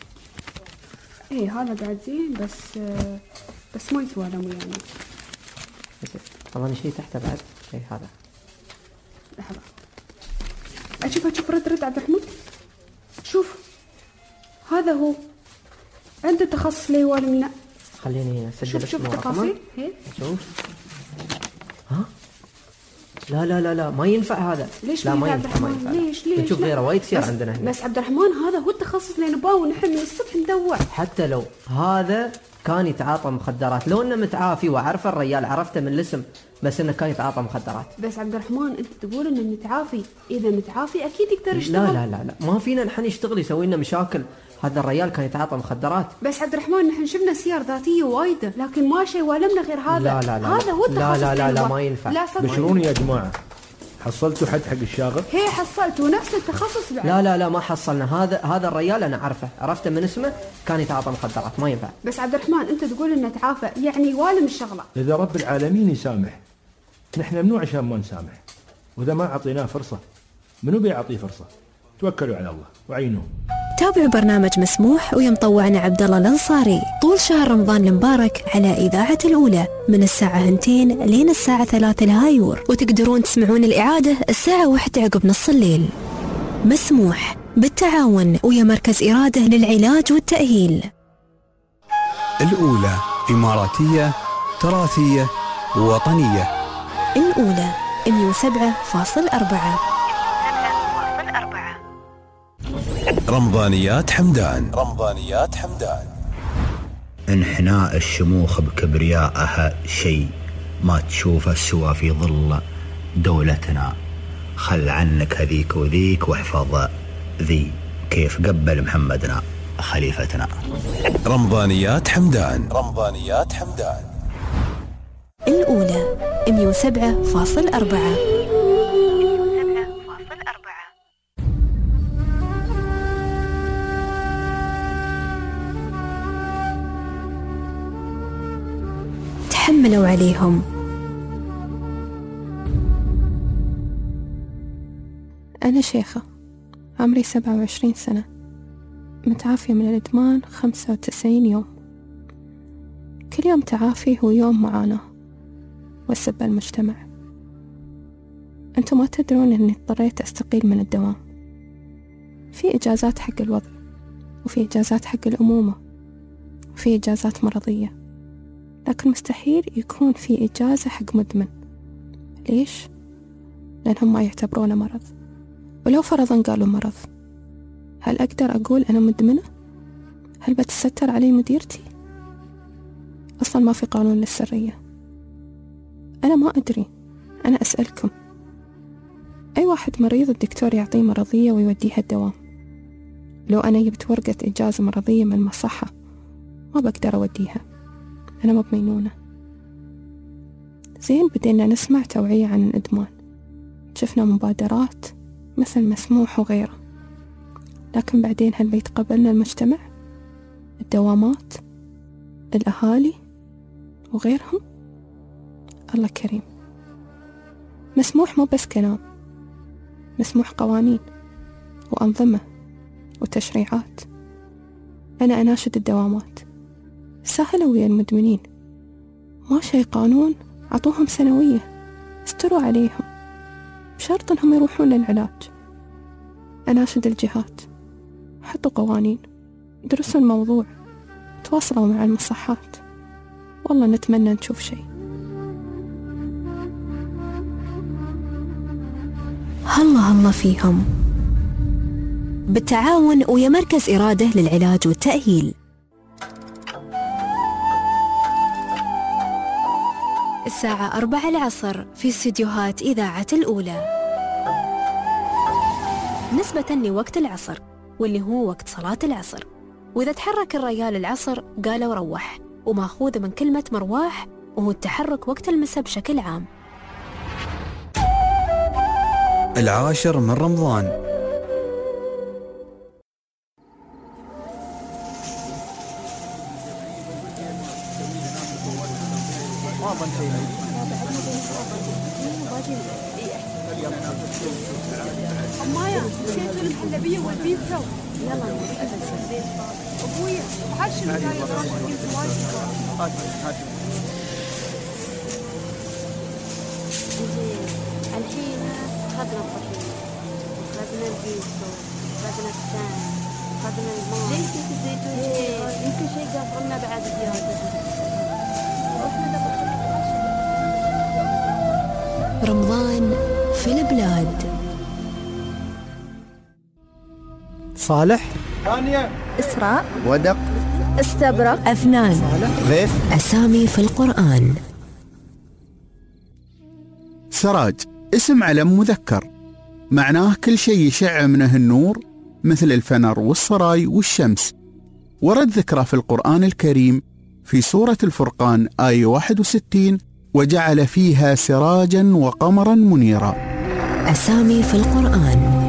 إيه هذا قاعد زين بس ما يتوالم ويانا. طبعا شيء تحته بعد شيء. هذا لحظة أشوف رد عبد الرحمن. شوف هذا هو عنده تخصص ليه والمنا. خليني أسجل. شوف التفاصيل. شوف ها. لا ما ينفع هذا. ليش لا ما ينفع. ليش نشوف غيره وايد كثير عندنا هنا. بس عبد الرحمن هذا هو التخصص اللي نباه ونحن من الصبح ندور. حتى لو هذا كان يتعاطى مخدرات، لو انه متعافي وعرف الرجال، عرفته من الاسم، بس انه كان يتعاطى مخدرات. بس عبد الرحمن انت تقول انه متعافي، اذا متعافي اكيد يقدر يشتغل. لا ما فينا نحن نشتغل يسوي لنا مشاكل. هذا الرجال كان يتعاطى مخدرات. بس عبد الرحمن نحن شفنا سير ذاتيه وايده، لكن ما شيء والمنا غير هذا. لا هذا هو التخصص. لا ما ينفع. بشروني يا جماعه، حصلتوا حد حق الشاغر؟ هي حصلتوا نفس التخصص بعد. لا ما حصلنا. هذا الرجال انا عرفته من اسمه، كان يتعاطى مخدرات. ما ينفع. بس عبد الرحمن انت تقول انه تعافى، يعني والم الشغله. اذا رب العالمين يسامح، نحن منو عشان ما نسامح؟ واذا ما اعطيناه فرصه منو بيعطيه فرصه؟ توكلوا على الله وعينوه. تابعوا برنامج مسموح ويا مطوعنا عبد الله الأنصاري طول شهر رمضان المبارك على إذاعة الأولى من الساعة 2 لين الساعة 3 الهايور، وتقدرون تسمعون الإعادة الساعة 1 عقب نص الليل. مسموح بالتعاون ويا مركز إرادة للعلاج والتأهيل. الأولى إماراتية تراثية ووطنية. الأولى 107.4. رمضانيات حمدان. انحناء الشموخ بكبريائها شيء ما تشوفه سوى في ظل دولتنا. خل عنك هذيك وذيك واحفظ ذي، كيف قبل محمدنا خليفتنا. رمضانيات حمدان. رمضانيات حمدان الأولى 107.4. تحملوا عليهم. أنا شيخة عمري 27 سنة، متعافية من الإدمان 95 يوم. كل يوم تعافي هو يوم معاناة وسب المجتمع. أنتم ما تدرون أني اضطريت أستقيل من الدوام. في إجازات حق الوضع، وفي إجازات حق الأمومة، وفي إجازات مرضية، لكن مستحيل يكون في إجازة حق مدمن. ليش؟ لأنهم ما يعتبرونه مرض. ولو فرضا قالوا مرض، هل أقدر أقول أنا مدمنة؟ هل بتستر علي مديرتي؟ أصلا ما في قانون للسرية. أنا ما أدري، أنا أسألكم. أي واحد مريض الدكتور يعطيه مرضية ويوديها الدوام. لو أنا جبت ورقة إجازة مرضية من المصحة ما بقدر أوديها، أنا ما بمينونة. زين، بدينا نسمع توعية عن الإدمان، شفنا مبادرات مثل مسموح وغيره، لكن بعدين هل بيتقبلنا المجتمع؟ الدوامات، الأهالي وغيرهم؟ الله كريم. مسموح مو بس كلام، مسموح قوانين وأنظمة وتشريعات. أنا أناشد الدوامات، سهلوا ويا المدمنين، ما شي قانون، عطوهم سنوية، استروا عليهم بشرط أنهم يروحون للعلاج. أناشد الجهات، حطوا قوانين، درسوا الموضوع، تواصلوا مع المصحات. والله نتمنى نشوف شيء. هلا فيهم بالتعاون ويا مركز إرادة للعلاج والتأهيل. الساعة 4 العصر في استديوهات إذاعة الأولى، نسبة لوقت العصر واللي هو وقت صلاة العصر. وإذا تحرك الريال العصر قالوا روح، وماخوذ من كلمة مرواح، وهو التحرك وقت المساء بشكل عام. 10 من رمضان. أمايا نسيتوا المحلبية والبيتزا. يلا أبويا وحش المجاية براشة الحين أخذنا الطحين، أخذنا البيتزا، أخذنا الثاني، أخذنا الماء. ليش نسيت الزيتون؟ يمكن شيء قاطرنا بعد زيادة. رمضان في البلاد. صالح، ثانية، إسراء، ودق، استبرق، أفنان، ضيف. أسامي في القرآن. سراج اسم علم مذكر، معناه كل شيء يشع منه النور مثل الفنر والسراي والشمس. ورد ذكره في القرآن الكريم في سورة الفرقان آية 61: وجعل فيها سراجا وقمرا منيرا. أسامي في القرآن.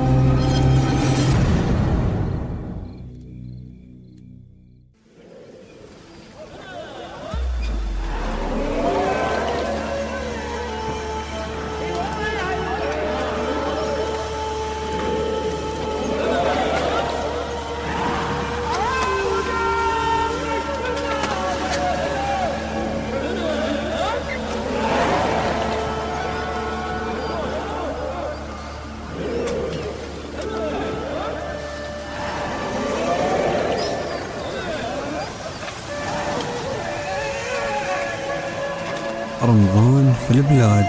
رمضان في البلاد.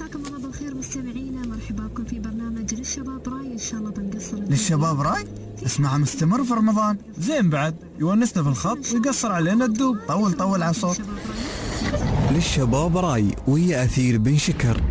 مساكم الله بالخير مستمعينا، مرحبا بكم في برنامج للشباب راي. ان شاء الله بنقصر للشباب راي اسمع مستمر في رمضان، زين بعد يونسنا في الخط ويقصر علينا الدوب. طول على الصوت. للشباب راي ويا أثير بن شكر.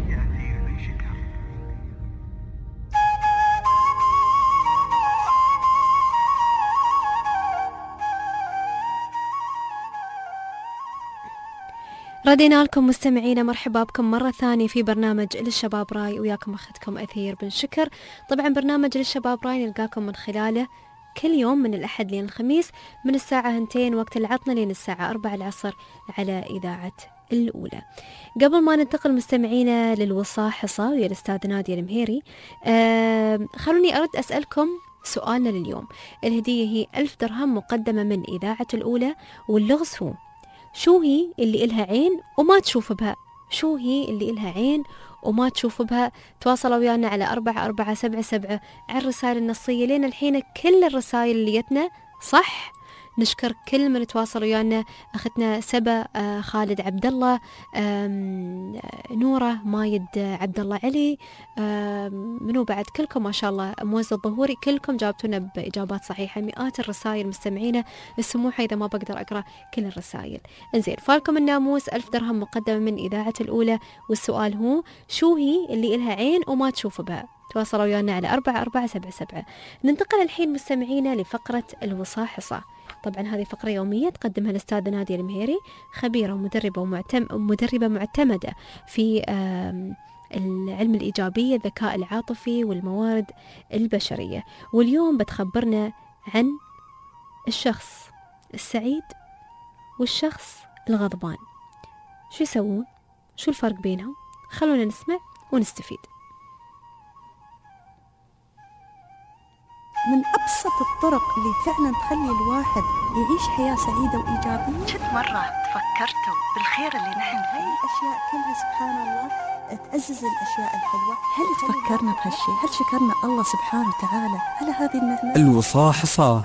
ردينا لكم مستمعينا، مرحبا بكم مرة ثانية في برنامج للشباب راي، وياكم أختكم أثير بن شكر. طبعا برنامج للشباب راي نلقاكم من خلاله كل يوم من الأحد لين الخميس من الساعة 2 وقت العطلة لين الساعة 4 العصر على إذاعة الأولى. قبل ما ننتقل مستمعينا للوصاحصة ويا الأستاذ نادية المهيري، خلوني أرد أسألكم سؤالنا لليوم. الهدية هي 1000 درهم مقدمة من إذاعة الأولى، واللغز هو: شو هي اللي إلها عين وما تشوف بها؟ شو هي اللي إلها عين وما تشوف بها؟ تواصلوا ويانا على 4477 على الرسائل النصية. لين الحين كل الرسائل اللي جتنا صح، نشكر كل من تواصل ويانا. أختنا سبا، خالد عبد الله، نورة، مايد عبد الله علي، منو بعد؟ كلكم ما شاء الله، موزة الظهوري، كلكم جاوبتونا بإجابات صحيحة. مئات الرسائل مستمعينا، السموحة إذا ما بقدر أقرأ كل الرسائل. انزين، فالكم الناموس 1000 درهم مقدمة من إذاعة الأولى، والسؤال هو: شو هي اللي إلها عين وما تشوف بها؟ تواصلوا ويانا على 4477. ننتقل الحين مستمعينا لفقرة الوصاحصة. طبعا هذه فقرة يومية تقدمها الأستاذة نادية المهيري، خبيرة ومدربة معتمدة في العلم الإيجابية، الذكاء العاطفي والموارد البشرية. واليوم بتخبرنا عن الشخص السعيد والشخص الغضبان. شو يسوون؟ شو الفرق بينهم؟ خلونا نسمع ونستفيد. من أبسط الطرق اللي فعلا تخلي الواحد يعيش حياة سعيدة وإيجابية، شد مرة تفكرتوا بالخير اللي نحن فيه؟ الأشياء كلها سبحان الله تعزز الأشياء الحلوة. هل تفكرنا بهالشيء؟ هل شكرنا الله سبحانه وتعالى على هذه النعمة؟ الوصاحصة.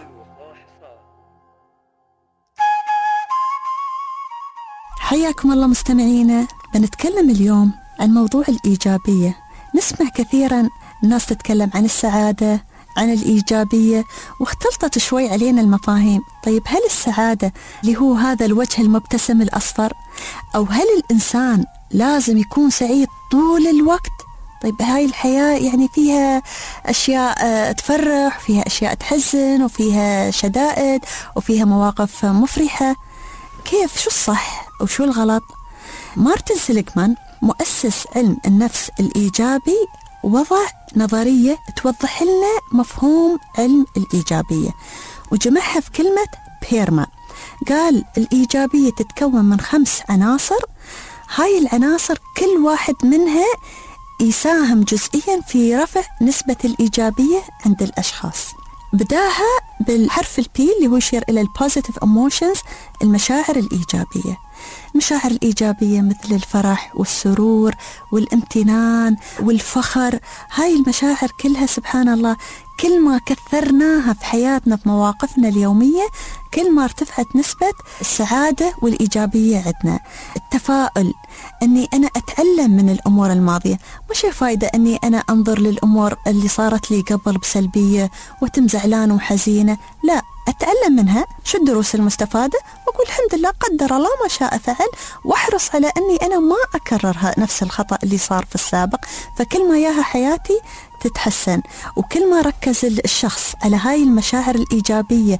حياكم الله مستمعينا. بنتكلم اليوم عن موضوع الإيجابية. نسمع كثيرا الناس تتكلم عن السعادة، عن الإيجابية، واختلطت شوي علينا المفاهيم. طيب هل السعادة اللي هو هذا الوجه المبتسم الأصفر، أو هل الإنسان لازم يكون سعيد طول الوقت؟ طيب هاي الحياة يعني فيها أشياء تفرح، فيها أشياء تحزن، وفيها شدائد، وفيها مواقف مفرحة. كيف؟ شو الصح وشو الغلط؟ مارتن سيليغمان مؤسس علم النفس الإيجابي وضع نظرية توضح لنا مفهوم علم الإيجابية، وجمعها في كلمة بيرما. قال الإيجابية تتكون من 5 عناصر. هاي العناصر كل واحد منها يساهم جزئيا في رفع نسبة الإيجابية عند الأشخاص. بداها بالحرف البي اللي هو يشير إلى البوزيتيف ايموشنز، المشاعر الإيجابية. المشاعر الإيجابية مثل الفرح والسرور والامتنان والفخر. هاي المشاعر كلها سبحان الله كل ما كثرناها في حياتنا في مواقفنا اليومية، كل ما ارتفعت نسبة السعادة والإيجابية عندنا. التفاؤل، أني أنا أتعلم من الأمور الماضية، مش فايدة أني أنا أنظر للأمور اللي صارت لي قبل بسلبية وتم زعلان وحزينة. لا، أتعلم منها شو الدروس المستفادة، وأقول الحمد لله قدر الله ما شاء فعل، وأحرص على أني أنا ما أكرر نفس الخطأ اللي صار في السابق. فكل ما ياها حياتي تتحسن، وكل ما ركز الشخص على هاي المشاعر الإيجابية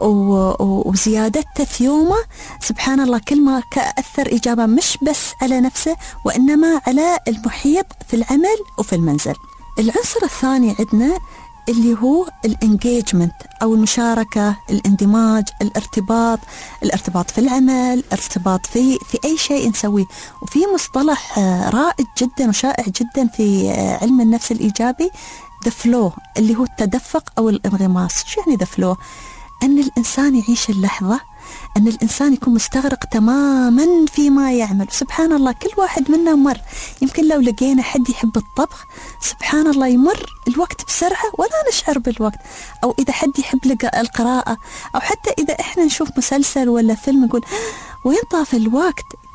وزيادتها في يومه، سبحان الله كل ما أثر إيجابا مش بس على نفسه وإنما على المحيط في العمل وفي المنزل. العنصر الثاني عندنا اللي هو الانجيجمنت أو المشاركة، الاندماج، الارتباط في العمل، ارتباط في أي شيء نسويه. وفي مصطلح رائج جدا وشائع جدا في علم النفس الإيجابي، the flow، اللي هو التدفق أو الانغماس. شو يعني the flow؟ أن الإنسان يعيش اللحظة، أن الإنسان يكون مستغرق تماما فيما يعمل. سبحان الله كل واحد منا مر، يمكن لو لقينا حد يحب الطبخ سبحان الله يمر الوقت بسرعة ولا نشعر بالوقت. أو إذا حد يحب القراءة، أو حتى إذا إحنا نشوف مسلسل ولا فيلم نقول وين طاف الوقت،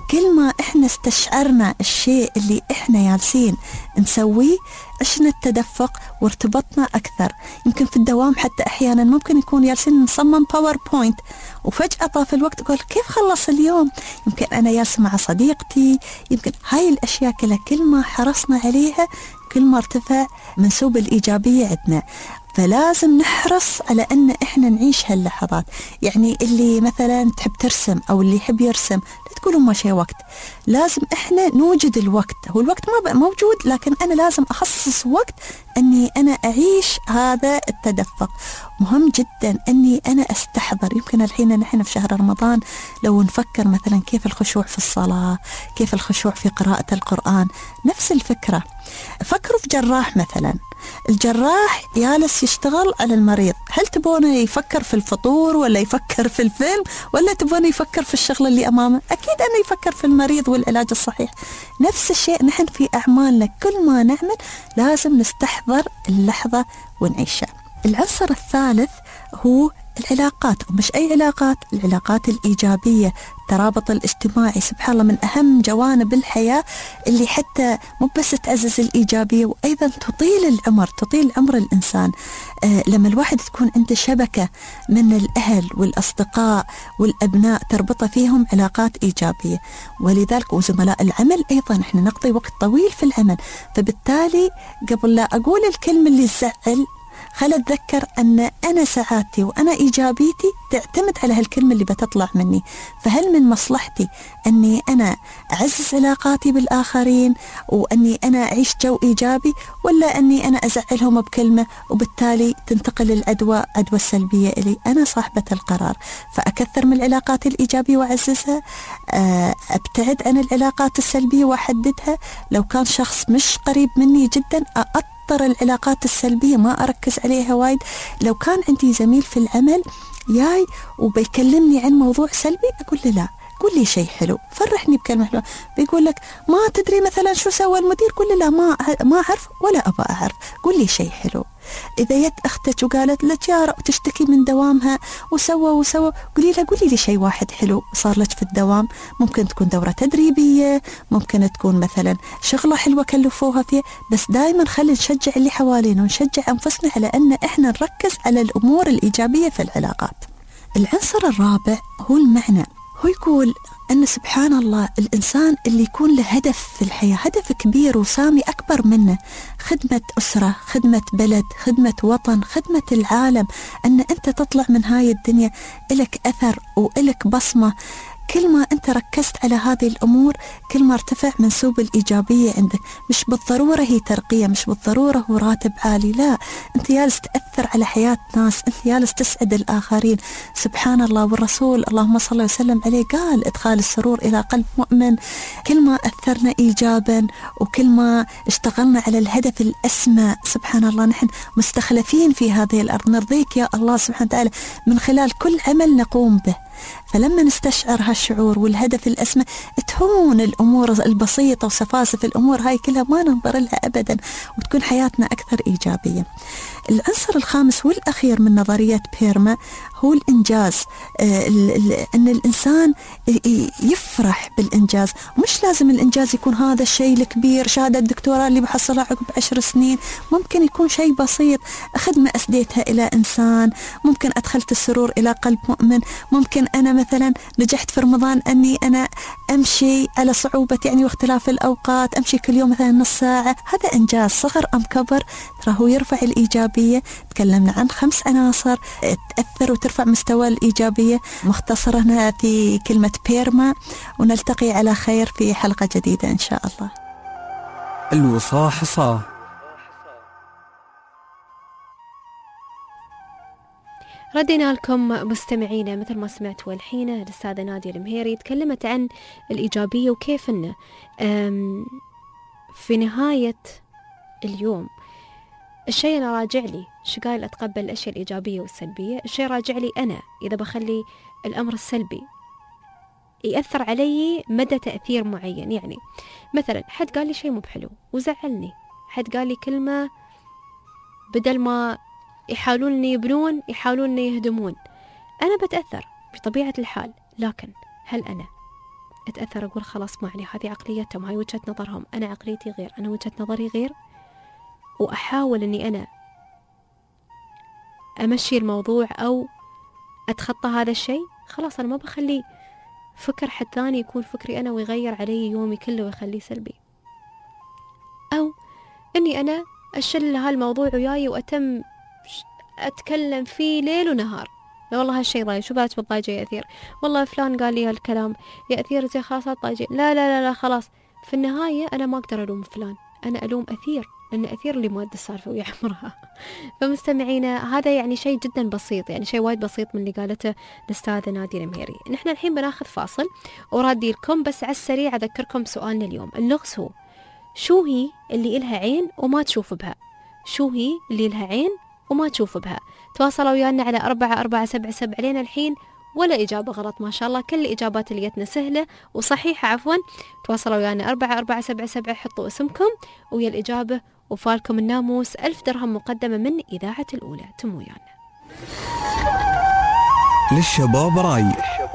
كل ما إحنا استشعرنا الشيء اللي إحنا جالسين نسويه عشنا التدفق وارتبطنا أكثر. يمكن في الدوام حتى أحيانا ممكن يكون جالسين نصمم باوربوينت وفجأة طاف الوقت أقول كيف خلص اليوم، يمكن أنا جالسة مع صديقتي، يمكن هاي الأشياء كلها كل ما حرصنا عليها كل ما ارتفع منسوب الإيجابية عندنا. فلازم نحرص على أن إحنا نعيش هاللحظات. يعني اللي مثلا تحب ترسم أو اللي يحب يرسم لا تقولوا ما شيء وقت، لازم إحنا نوجد الوقت. هو الوقت ما بقى موجود لكن أنا لازم أخصص وقت أني أنا أعيش هذا التدفق. مهم جدا أني أنا أستحضر. يمكن الحين نحن في شهر رمضان لو نفكر مثلا كيف الخشوع في الصلاة، كيف الخشوع في قراءة القرآن، نفس الفكرة. فكروا في جراح مثلا، الجراح جالس يشتغل على المريض، هل تبونه يفكر في الفطور ولا يفكر في الفيلم ولا تبونه يفكر في الشغل اللي أمامه؟ أكيد أنه يفكر في المريض والعلاج الصحيح. نفس الشيء نحن في أعمالنا كل ما نعمل لازم نستحضر اللحظة ونعيشها. العنصر الثالث هو العلاقات، ومش أي علاقات، العلاقات الإيجابية، الترابط الاجتماعي. سبحان الله من أهم جوانب الحياة اللي حتى مو بس تعزز الإيجابية وأيضا تطيل العمر، تطيل عمر الإنسان. لما الواحد تكون عنده شبكة من الأهل والأصدقاء والأبناء تربط فيهم علاقات إيجابية. ولذلك وزملاء العمل أيضا إحنا نقضي وقت طويل في العمل، فبالتالي قبل لا أقول الكلمة اللي تزعل خل أتذكر أن أنا سعادتي وأنا إيجابيتي تعتمد على هالكلمة اللي بتطلع مني. فهل من مصلحتي أني أنا أعزز علاقاتي بالآخرين وأني أنا أعيش جو إيجابي، ولا أني أنا أزعلهم بكلمة وبالتالي تنتقل العدوى السلبية إلي؟ أنا صاحبة القرار. فأكثر من العلاقات الإيجابية وأعززها، أبتعد عن العلاقات السلبية وأحددها. لو كان شخص مش قريب مني جدا العلاقات السلبية ما أركز عليها وايد. لو كان عندي زميل في العمل جاي وبيكلمني عن موضوع سلبي أقول له لا، قول لي شيء حلو، فرحني بكلمة حلوة. بيقول لك ما تدري مثلا شو سوى المدير، قول له لا ما أعرف ولا أبغى أعرف، قول لي شيء حلو. إذا جت أختك وقالت لك يا رب تشتكي من دوامها وسوى قولي لي شيء واحد حلو صار لك في الدوام. ممكن تكون دورة تدريبية، ممكن تكون مثلا شغلة حلوة كلفوها فيها، بس دائما خلي نشجع اللي حوالينا ونشجع أنفسنا على أن إحنا نركز على الأمور الإيجابية في العلاقات. العنصر الرابع هو المعنى. هو يقول أن سبحان الله الإنسان اللي يكون له هدف في الحياة، هدف كبير وسامي أكبر منه، خدمة أسرة، خدمة بلد، خدمة وطن، خدمة العالم، أن أنت تطلع من هاي الدنيا إلك أثر وإلك بصمة. كل ما أنت ركزت على هذه الأمور كل ما ارتفع منسوب الإيجابية عندك. مش بالضرورة هي ترقية، مش بالضرورة هو راتب عالي، لا، أنت جالس تأثر على حياة ناس، أنت جالس تسعد الآخرين. سبحان الله. والرسول اللهم صل وسلم عليه قال إدخال السرور إلى قلب مؤمن. كل ما أثرنا إيجابا وكل ما اشتغلنا على الهدف الأسمى، سبحان الله نحن مستخلفين في هذه الأرض، نرضيك يا الله سبحانه وتعالى من خلال كل عمل نقوم به. فلما نستشعر هالشعور والهدف الأسمى تهون الأمور البسيطة وسفاسف الأمور هاي كلها ما ننظر لها أبدا، وتكون حياتنا أكثر إيجابية. العنصر الخامس والأخير من نظرية بيرما هو الإنجاز. أن الإنسان يفرح بالإنجاز. مش لازم الإنجاز يكون هذا الشيء الكبير، شهادة الدكتوراه اللي بحصلها عقب 10 سنين. ممكن يكون شيء بسيط، خدمة أسديتها إلى إنسان، ممكن أدخلت السرور إلى قلب مؤمن، ممكن أنا مثلا نجحت في رمضان أني أنا أمشي على صعوبة يعني واختلاف الأوقات، أمشي كل يوم مثلا نص ساعة. هذا إنجاز صغر أم كبر ترى هو يرفع الإيجابية. تكلمنا عن 5 عناصر تأثر وترفع مستوى الإيجابية مختصرة هنا في كلمة بيرما، ونلتقي على خير في حلقة جديدة إن شاء الله. الوصاة حصاه. ردينا لكم مستمعينا مثل ما سمعتوا الحين الأستاذة نادية المهيري تكلمت عن الإيجابية وكيف أنه في نهاية اليوم الشيء أنا راجع لي شقايل أتقبل الأشياء الإيجابية والسلبية. الشيء راجع لي أنا إذا بخلي الأمر السلبي يأثر علي مدى تأثير معين. يعني مثلا حد قال لي شيء مو بحلو وزعلني، حد قال لي كلمة بدل ما يحاولون أن يبنون يحاولون أن يهدمون، أنا بتأثر بطبيعة الحال. لكن هل أنا أتأثر أقول خلاص ما عليه، هذه عقليتهم، هاي وجهة نظرهم، أنا عقليتي غير، أنا وجهة نظري غير، وأحاول أني أنا أمشي الموضوع أو أتخطى هذا الشيء، خلاص أنا ما بخلي فكر حد ثاني يكون فكري أنا ويغير علي يومي كله ويخليه سلبي، أو أني أنا أشل هالموضوع وياي وأتم أتكلم فيه ليل ونهار. لا والله هالشيء ضايج، شو بالك بتضايجه يا أثير؟ والله فلان قال لي هالكلام يا أثير زي خلاص ضايجه. لا لا لا لا خلاص، في النهاية أنا ما أقدر ألوم فلان، أنا ألوم أثير، لأن أثير اللي مؤدي السالفة ويا عمرها. فمستمعينا هذا يعني شيء جدا بسيط، يعني شيء وايد بسيط من اللي قالته الأستاذة نادية المهيري. نحن الحين بناخذ فاصل ورادي لكم، بس على السريع أذكركم سؤالنا اليوم. اللغز هو شو هي اللي إلها عين وما تشوف بها؟ شو هي اللي إلها عين وما تشوف بها؟ تواصلوا ويانا على 4477 لين الحين ولا إجابة غلط ما شاء الله، كل الإجابات اللي جتنا سهلة وصحيحة عفوا. تواصلوا ويانا 4477، حطوا اسمكم ويا الإجابة وفالكم الناموس 1000 درهم مقدمة من إذاعة الأولى. تم ويانا. للشباب راي.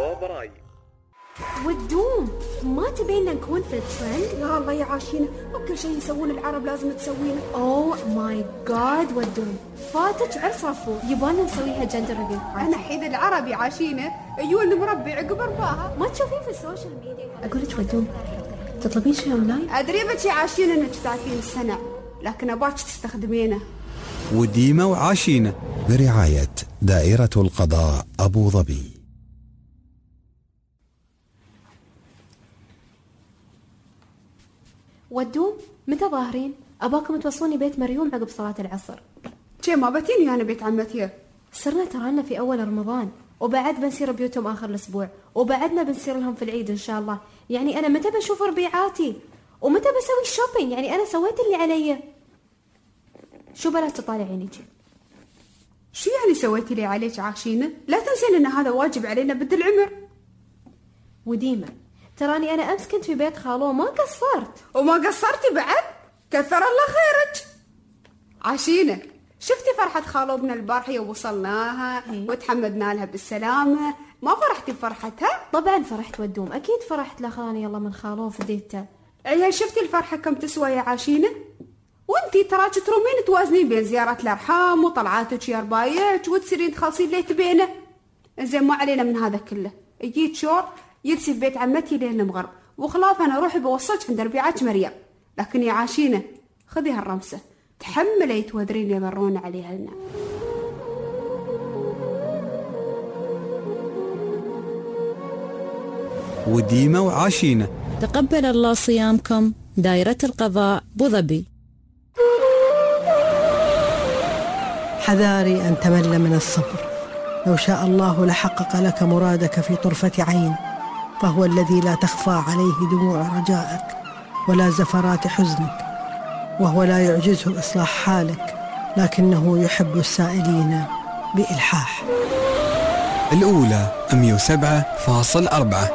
والدوم ما تبينا نكون في الترند؟ يا الله يا عاشينا، وكل شيء يسوون العرب لازم تسوينه. اوه ماي جاد والدوم، فاتك عرس رفو، يبغانا نسويها جندر ريفيل. انا حيد العربي عاشينا يقول مربع عقب رباها، ما تشوفين في السوشيال ميديا. اقول لك والدوم تطلبين شيء اونلاين؟ ادري بك يا عاشينا انك تعرفين السنة، لكن اباك تستخدمينه. وديمة وعاشينا برعاية دائرة القضاء أبو ظبي. والدوم متى ظاهرين؟ أباكم توصلوني بيت مريوم عقب صلاة العصر. شي ما بتيني أنا بيت عمتي؟ صرنا ترانا في أول رمضان، وبعد بنسير بيوتهم آخر الأسبوع، وبعدنا بنسير لهم في العيد إن شاء الله. يعني أنا متى بشوف ربيعاتي ومتى بسوي الشوبينج؟ يعني أنا سويت اللي علي، شو بلاش تطالعيني جي؟ شو يعني سويتي لي عليك عاشينة؟ لا تنسين إن هذا واجب علينا بد العمر. وديمة تراني أنا أمس كنت في بيت خالو ما قصرت. وما قصرتي بعد؟ كثر الله خيرك. عاشينة شفتي فرحة خالو ابن البارحة ووصلناها وتحمدنا لها بالسلامة، ما فرحتي بفرحتها؟ طبعا فرحت والدوم، أكيد فرحت، لا خلاني الله من خالو فديته. عيال شفتي الفرحة كم تسوى يا عاشينة؟ وانتي تراك ترومين توازنين بين زيارة الأرحام وطلعاتك يا ربايك وتصيرين تخلصين لي تبينه. زين ما علينا من هذا كله، اجيت شور يرسي في بيت عمتي لين المغرب، وخلاف انا روحي بوصلك عند ربيعات مريم. لكن يا عاشينة خذي هالرمسة، تحملي تودرين يبرون عليها لنا. وديمة وعاشينا. تقبل الله صيامكم. دائرة القضاء أبو ظبي. حذاري أن تمل من الصبر، لو شاء الله لحقق لك مرادك في طرفة عين، فهو الذي لا تخفى عليه دموع رجائك ولا زفرات حزنك، وهو لا يعجزه إصلاح حالك، لكنه يحب السائلين بإلحاح. الأولى 107.4.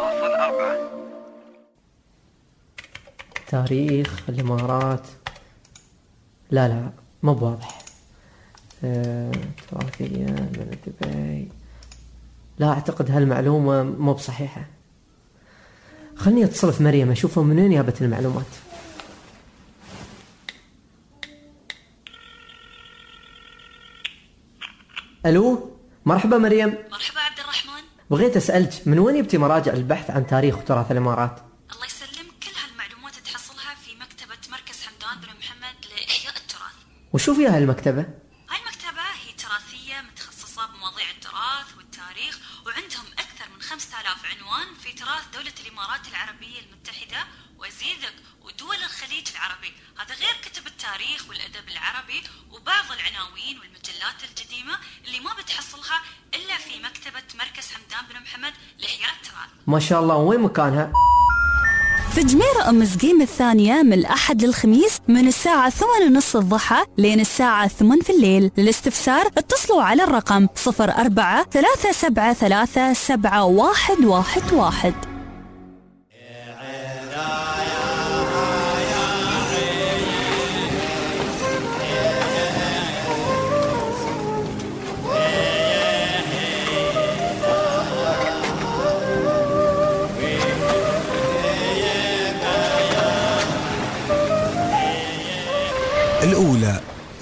تاريخ الإمارات، لا مو بواضح. تراثيا من دبي، لا أعتقد هالمعلومة مو بصحيحة. خلني أتصل في مريم أشوفه من وين جابت المعلومات. ألو، مرحبا مريم. مرحبا عبد الرحمن. بغيت أسألك من وين جبتي مراجع البحث عن تاريخ وتراث الإمارات؟ الله يسلمك، كل هالمعلومات تحصلها في مكتبة مركز حمدان بن محمد لإحياء التراث. وشو فيها هالمكتبة؟ هاي المكتبة هي تراثية متخصصة بمواضيع التراث والتاريخ، وعندهم أكثر من 5000 عنوان في تراث دولة الإمارات العربية المتحدة وزيدك ودول الخليج العربي. هذا غير كتب التاريخ والأدب العربي وبعض العناوين والمجلات القديمة اللي ما بتحصلها إلا في مكتبة مركز حمدان بن محمد لإحياء التراث. ما شاء الله. وين مكانها؟ في جميرة أم زقيم الثانية من الأحد للخميس من الساعة 8:30 الضحى لين الساعة 8 في الليل. للاستفسار اتصلوا على الرقم 04-373-7111.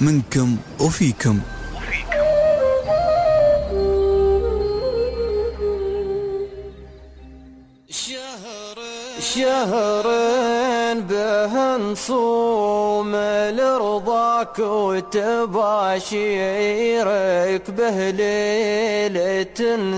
منكم وفيكم. شهر به نصوم لرضاك وتباشيرك، به ليلة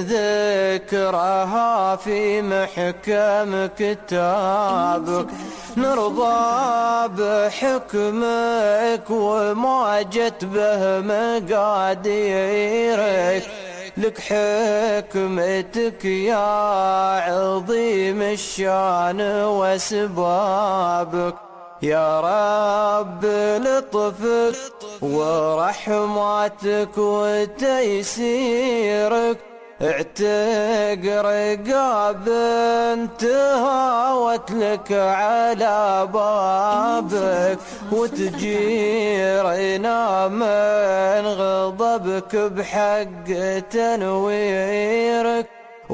ذكرها في محكم كتابك، نرضى بحكمك وما جت به مقاديرك، لك حكمتك يا عظيم الشان واسبابك، يا رب لطفك ورحمتك وتيسيرك، اعتق رقاب انتهاوت لك على بابك، وتجيرنا من غضبك بحق تنويرك،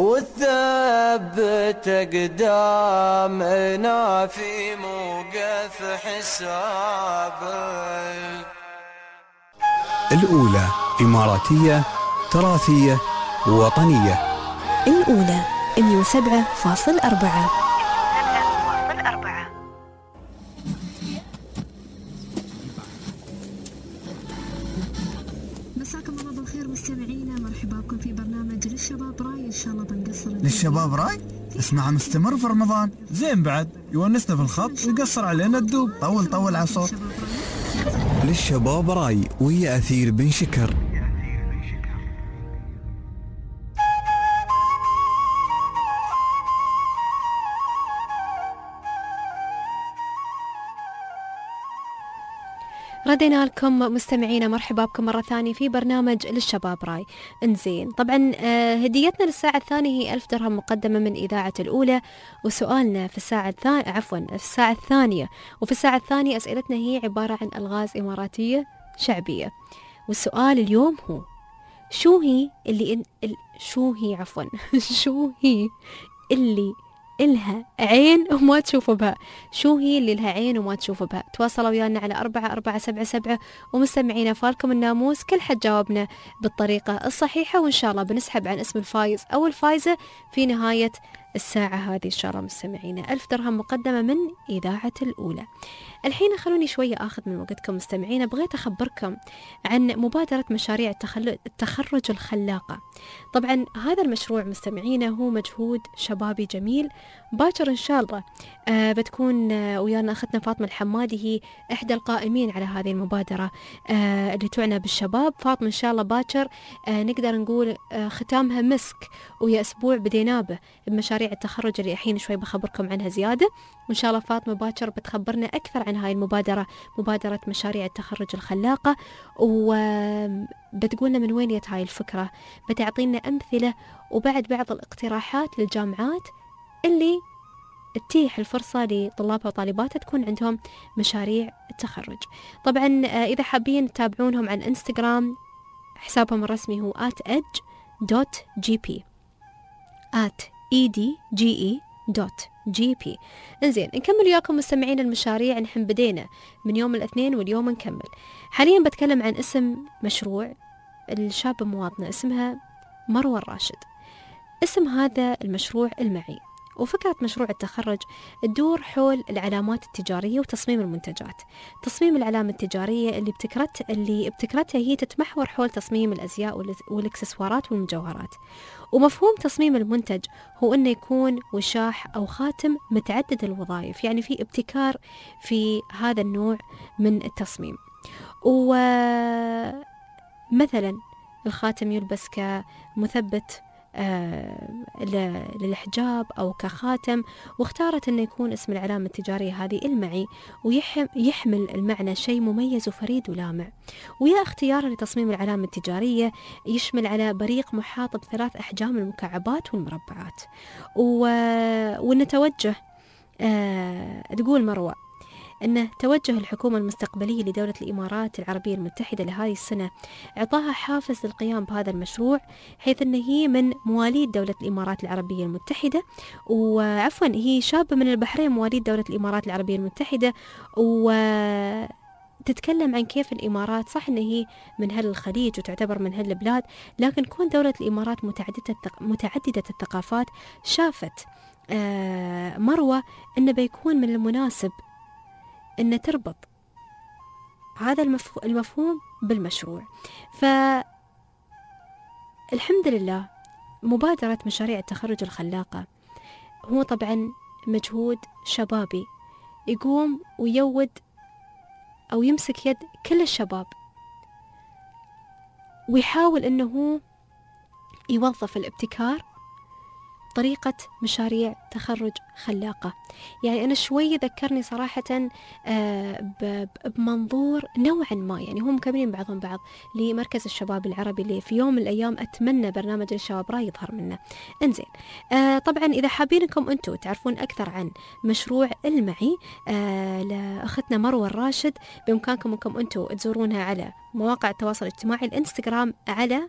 وتثبت أقدامنا في موقف حسابك. الأولى إماراتية تراثية وطنية. الأولى 107.4. مساكم الله بالخير مستمعينا، مرحبا بكم في برنامج للشباب راي. ان شاء الله بنقصر للشباب راي اسمع مستمر في رمضان. زين بعد يونسنا في الخط ويقصر علينا الدوب. طول على الصوت. للشباب راي ويا أثير بن شكر. ردينا لكم مستمعينا، مرحبا بكم مرة ثانية في برنامج للشباب راي. انزين طبعا هديتنا للساعة الثانية هي 1000 درهم مقدمة من إذاعة الأولى، وسؤالنا في الساعة الثانية في الساعة الثانية وفي الساعة الثانية أسئلتنا هي عبارة عن ألغاز إماراتية شعبية. والسؤال اليوم هو شو هي اللي إلها عين وما تشوف بها؟ شو هي اللي لها عين وما تشوف بها؟ تواصلوا ويانا على 4477 ومستمعينا فالكم الناموس، كل حد جاوبنا بالطريقة الصحيحة، وإن شاء الله بنسحب عن اسم الفايز أو الفايزة في نهاية الساعة هذه إن شاء الله. مستمعينا 1000 درهم مقدمة من إذاعة الأولى. الحين خلوني شوية آخذ من وقتكم مستمعينا، بغيت أخبركم عن مبادرة مشاريع التخرج الخلاقة. طبعا هذا المشروع مستمعينا هو مجهود شبابي جميل، باكر إن شاء الله بتكون ويانا أختنا فاطمة الحمادي، هي إحدى القائمين على هذه المبادرة اللي تعنى بالشباب. فاطمة إن شاء الله باكر نقدر نقول ختامها مسك، ويا أسبوع بدينا به بمشاريع التخرج اللي الحين شوي بخبركم عنها زيادة، وإن شاء الله فاطمة باكر بتخبرنا أكثر عن هاي المبادرة، مبادرة مشاريع التخرج الخلاقة، وبتقولنا من وين جت هاي الفكرة، بتعطينا أمثلة وبعد بعض الاقتراحات للجامعات اللي تتيح الفرصة لطلابها وطالباتها تكون عندهم مشاريع التخرج. طبعا إذا حابين تتابعونهم عن انستغرام، حسابهم الرسمي هو @edge.gp @edge.gp. انزين نكمل وياكم مستمعين المشاريع. نحن بدينا من يوم الاثنين واليوم نكمل. حاليا بتكلم عن اسم مشروع الشاب مواطنة اسمها مروة الراشد. اسم هذا المشروع المعي، وفكرة مشروع التخرج تدور حول العلامات التجارية وتصميم المنتجات. تصميم العلامة التجارية اللي ابتكرتها هي تتمحور حول تصميم الأزياء والإكسسوارات والمجوهرات. ومفهوم تصميم المنتج هو أنه يكون وشاح أو خاتم متعدد الوظائف، يعني في ابتكار في هذا النوع من التصميم. ومثلا الخاتم يلبس كمثبت للحجاب أو كخاتم، واختارت أنه يكون اسم العلامة التجارية هذه المعي، ويحمل المعنى شيء مميز وفريد ولامع. ويا اختيارها لتصميم العلامة التجارية يشمل على بريق محاط ب3 أحجام المكعبات والمربعات. ونتوجه تقول مروة أنه توجه الحكومة المستقبلية لدولة الإمارات العربية المتحدة لهذه السنة إعطاها حافز للقيام بهذا المشروع، حيث أنه هي من مواليد دولة الإمارات العربية المتحدة، هي شابة من البحرين مواليد دولة الإمارات العربية المتحدة، تتكلم عن كيف الإمارات صح أن هي من هل الخليج وتعتبر من هل البلاد، لكن كون دولة الإمارات متعددة الثقافات، شافت مروة أنه بيكون من المناسب أن تربط هذا المفهوم بالمشروع. فالحمد لله مبادرة مشاريع التخرج الخلاقة هو طبعا مجهود شبابي يقوم ويود أو يمسك يد كل الشباب ويحاول أنه يوظف الابتكار طريقة مشاريع تخرج خلاقة. يعني أنا شوي ذكرني صراحة بمنظور نوعا ما، يعني هم مكملين بعضهم بعض لمركز الشباب العربي اللي في يوم من الأيام أتمنى برنامج الشباب راي يظهر منه. انزين، طبعا إذا حابينكم أنتم تعرفون أكثر عن مشروع المعي لأختنا مروة الراشد، بإمكانكم أنكم أنتم تزورونها على مواقع التواصل الاجتماعي، الانستغرام على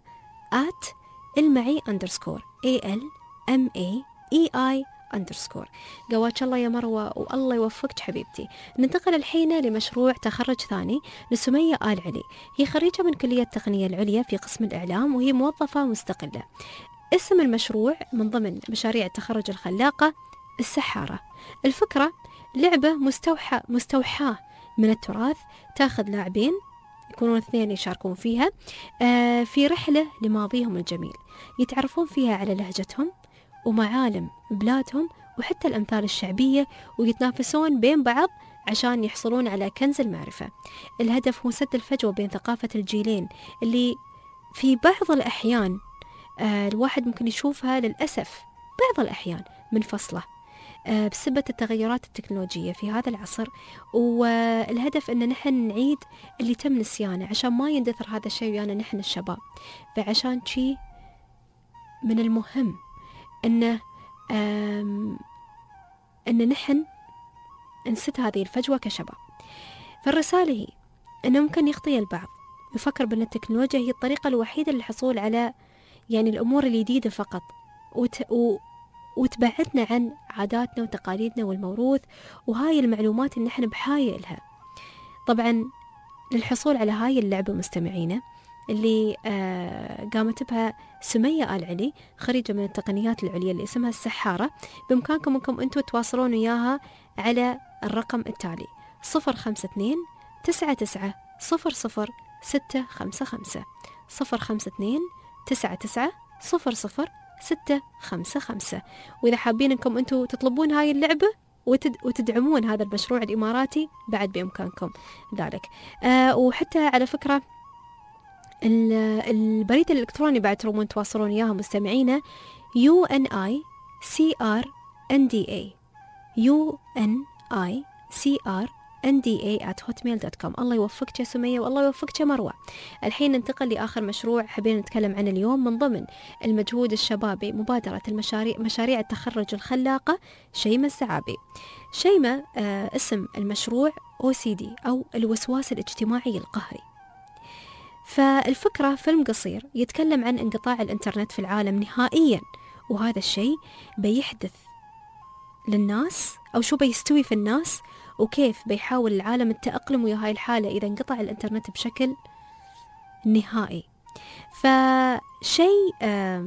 @المعي_ALMAEI_. قواك الله يا مروة والله يوفقك حبيبتي. ننتقل الحين لمشروع تخرج ثاني لسمية آل علي. هي خريجة من كلية التقنية العليا في قسم الإعلام وهي موظفة مستقلة. اسم المشروع من ضمن مشاريع التخرج الخلاقة السحارة. الفكرة لعبة مستوحاة من التراث، تاخذ لاعبين يكونون 2 يشاركون فيها في رحلة لماضيهم الجميل، يتعرفون فيها على لهجتهم ومعالم بلادهم وحتى الأمثال الشعبية، ويتنافسون بين بعض عشان يحصلون على كنز المعرفة. الهدف هو سد الفجوة بين ثقافة الجيلين اللي في بعض الأحيان الواحد ممكن يشوفها للأسف بعض الأحيان منفصلة بسبب التغيرات التكنولوجية في هذا العصر. والهدف أن نحن نعيد اللي تم نسيانه عشان ما يندثر هذا الشيء ويانا نحن الشباب. فعشان شي من المهم أن نحن نسد هذه الفجوة كشباب. فالرسالة هي أنه ممكن يخطي البعض يفكر بأن التكنولوجيا هي الطريقة الوحيدة للحصول على يعني الأمور الجديدة فقط، وتبعدنا عن عاداتنا وتقاليدنا والموروث وهاي المعلومات اللي نحن بحاجة لها. طبعا للحصول على هاي اللعبة مستمعينا اللي قامت بها سمية آل علي خريجة من التقنيات العليا اللي اسمها السحارة، بإمكانكم أنكم أنتم تواصلون وياها على الرقم التالي 052 99 00 655 052 99 00 655. وإذا حابين أنكم أنتم تطلبون هاي اللعبة وتدعمون هذا المشروع الإماراتي بعد بإمكانكم ذلك. وحتى على فكرة البريد الإلكتروني بعد ترومون تواصلون إياها مستمعينا UNICRNDA@hotmail.com. الله يوفقك يا سمية والله يوفقك يا مروة. الحين ننتقل لآخر مشروع حابين نتكلم عنه اليوم من ضمن المجهود الشبابي مبادرة مشاريع التخرج الخلاقة شيمة الزعابي. شيمة اسم المشروع OCD أو الوسواس الاجتماعي القهري. فالفكرة فيلم قصير يتكلم عن انقطاع الإنترنت في العالم نهائيا، وهذا الشيء بيحدث للناس أو شو بيستوي في الناس وكيف بيحاول العالم التأقلم ويا هاي الحالة إذا انقطع الإنترنت بشكل نهائي. فشيء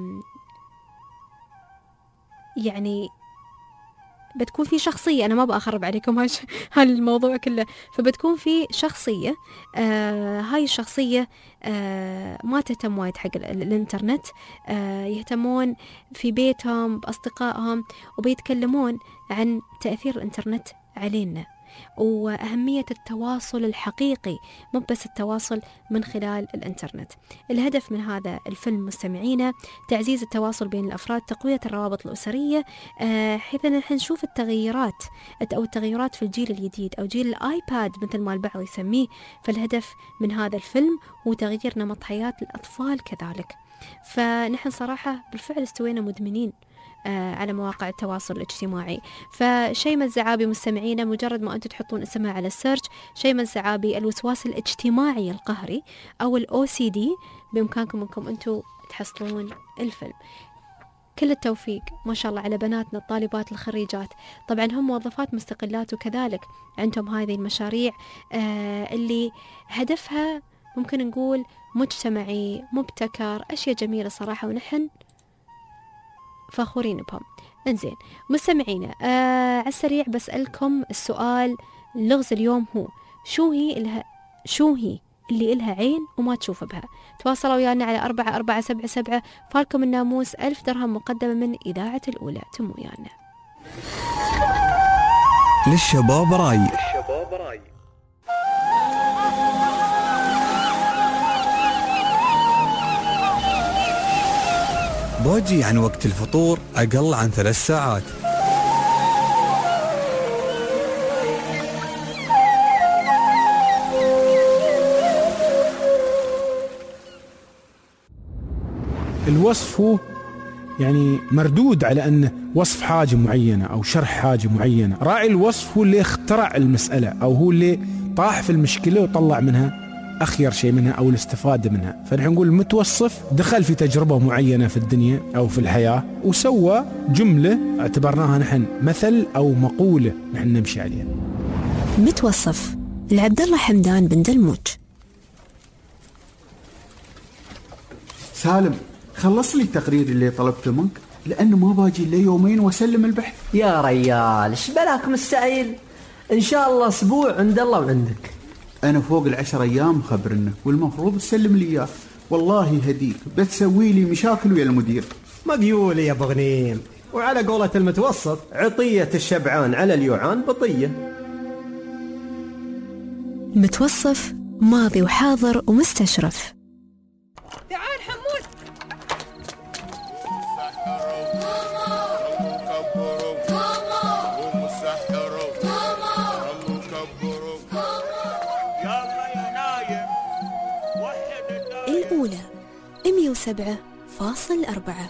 يعني بتكون في شخصية، أنا ما بأخرب عليكم هالموضوع كله، فبتكون في شخصية هاي الشخصية ما تهتم وايد حق الإنترنت، يهتمون في بيتهم بأصدقائهم وبيتكلمون عن تأثير الإنترنت علينا وأهمية التواصل الحقيقي مو بس التواصل من خلال الإنترنت. الهدف من هذا الفيلم مستمعينا تعزيز التواصل بين الأفراد، تقوية الروابط الأسرية، حيث نحن نشوف التغيرات في الجيل الجديد أو جيل الآيباد مثل ما البعض يسميه. فالهدف من هذا الفيلم هو تغيير نمط حياة الأطفال كذلك. فنحن صراحة بالفعل استوينا مدمنين على مواقع التواصل الاجتماعي. فشيمة الزعابي مستمعينا مجرد ما أنتم تحطون اسمها على السيرش شيمة الزعابي الوسواس الاجتماعي القهري أو OCD بإمكانكم أنكم أنتم تحصلون الفيلم. كل التوفيق ما شاء الله على بناتنا الطالبات الخريجات. طبعا هم موظفات مستقلات وكذلك عندهم هذه المشاريع اللي هدفها ممكن نقول مجتمعي مبتكر، أشياء جميلة صراحة ونحن فخورين بهم. انزين مستمعينا، على السريع بسألكم السؤال اللغز اليوم هو شو هي اللي إلها عين وما تشوف بها؟ تواصلوا ويانا على 4477. فالكم الناموس 1000 درهم مقدمة من إذاعة الأولى. تم ويانا. للشباب راي. باجي عن وقت الفطور أقل عن 3 ساعات. الوصف هو يعني مردود على أنه وصف حاجة معينة أو شرح حاجة معينة. راعي الوصف هو اللي اخترع المسألة أو هو اللي طاح في المشكلة وطلع منها أخير شيء منها أو الاستفادة منها. فنحن نقول المتوصف دخل في تجربة معينة في الدنيا أو في الحياة وسوى جملة اعتبرناها نحن مثل أو مقولة نحن نمشي عليها. متوصف لعبد الله حمدان بن دلموج. سالم، خلص لي التقرير اللي طلبته منك لأنه ما باجي إلا يومين وأسلم البحث. يا ريال ايش بلاك مستعجل؟ إن شاء الله أسبوع عند الله وعندك. أنا فوق 10 أيام خبرنك والمفروض تسلم لي إياه. والله هديك بتسوي لي مشاكل ويا المدير. مقيولي يا بغنيم، وعلى قولة المتوسط عطية الشبعان على اليوعان بطية. متوصف ماضي وحاضر ومستشرف. تعال حمود. الأولى 107.4.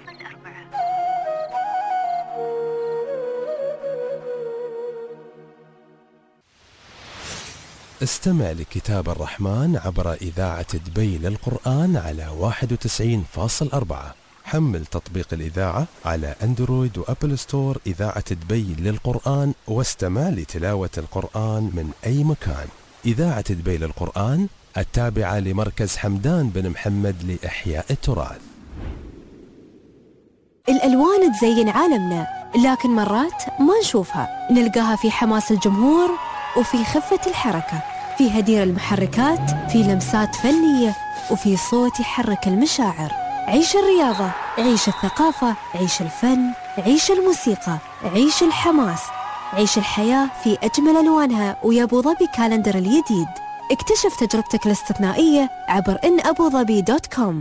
استمع لكتاب الرحمن عبر إذاعة دبي للقرآن على 91.4. حمل تطبيق الإذاعة على أندرويد وأبل ستور إذاعة دبي للقرآن واستمع لتلاوة القرآن من أي مكان. إذاعة دبي للقرآن التابعة لمركز حمدان بن محمد لإحياء التراث. الألوان تزين عالمنا، لكن مرات ما نشوفها. نلقاها في حماس الجمهور وفي خفة الحركة، في هدير المحركات، في لمسات فنية، وفي صوت يحرك المشاعر. عيش الرياضة، عيش الثقافة، عيش الفن، عيش الموسيقى، عيش الحماس، عيش الحياة في أجمل ألوانها ويا أبو ظبي كالندر الجديد. اكتشف تجربتك الاستثنائية عبر inabuظبي.com.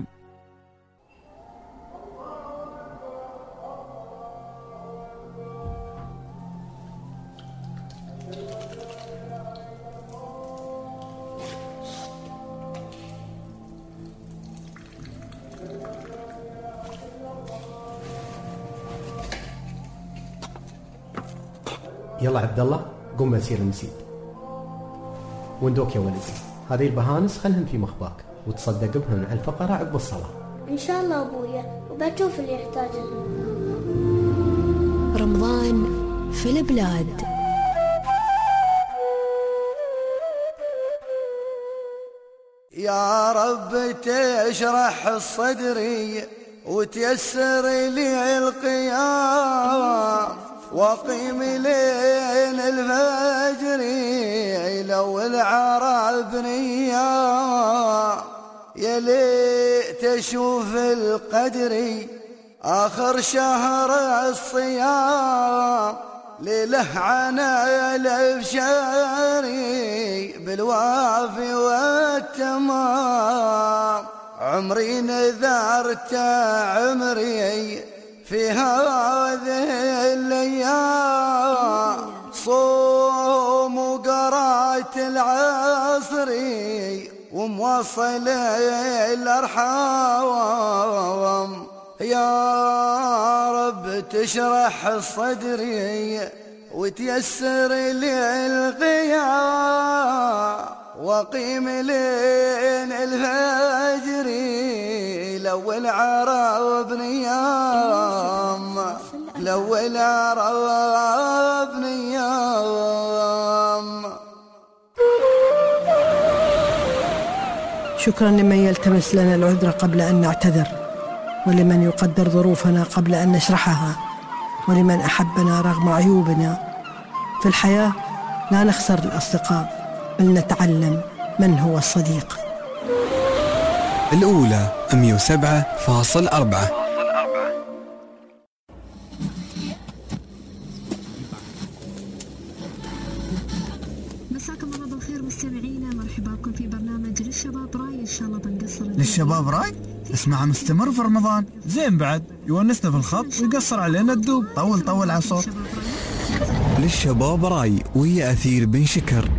يلا عبد الله قم نسير المسيد. وندوك يا ولدي، هذه البهانس خلهم في مخباك وتصدق بهم على الفقراء عقب الصلاة. إن شاء الله أبويا، وبشوف اللي يحتاجه. رمضان في البلاد. يا رب تشرح الصدري وتيسر لي القيام وقيم لين الفجر لو العرب نيام. يا ليت اشوف القدر اخر شهر الصيام ليله عنا الابشاري بالوافي والتمام. عمري نذرت عمري في هذه الايام صوم وقرات العصر وموصل الارحام. يا رب تشرح صدري وتيسر لي القيام وقيم لين الفجر لو العرب نيام لو العرب نيام. شكرا لمن يلتمس لنا العذر قبل أن نعتذر، ولمن يقدر ظروفنا قبل أن نشرحها، ولمن أحبنا رغم عيوبنا. في الحياة لا نخسر الأصدقاء، بل نتعلم من هو الصديق. الأولى 107.4. مساكم الله بالخير مستمعينا، مرحبا بكم في برنامج للشباب راي. ان شاء الله بنقصر للشباب راي اسمع مستمر في رمضان، زين بعد يونسنا في الخط ويقصر علينا الدوب. طول على الصوت. للشباب راي ويا أثير بن شكر.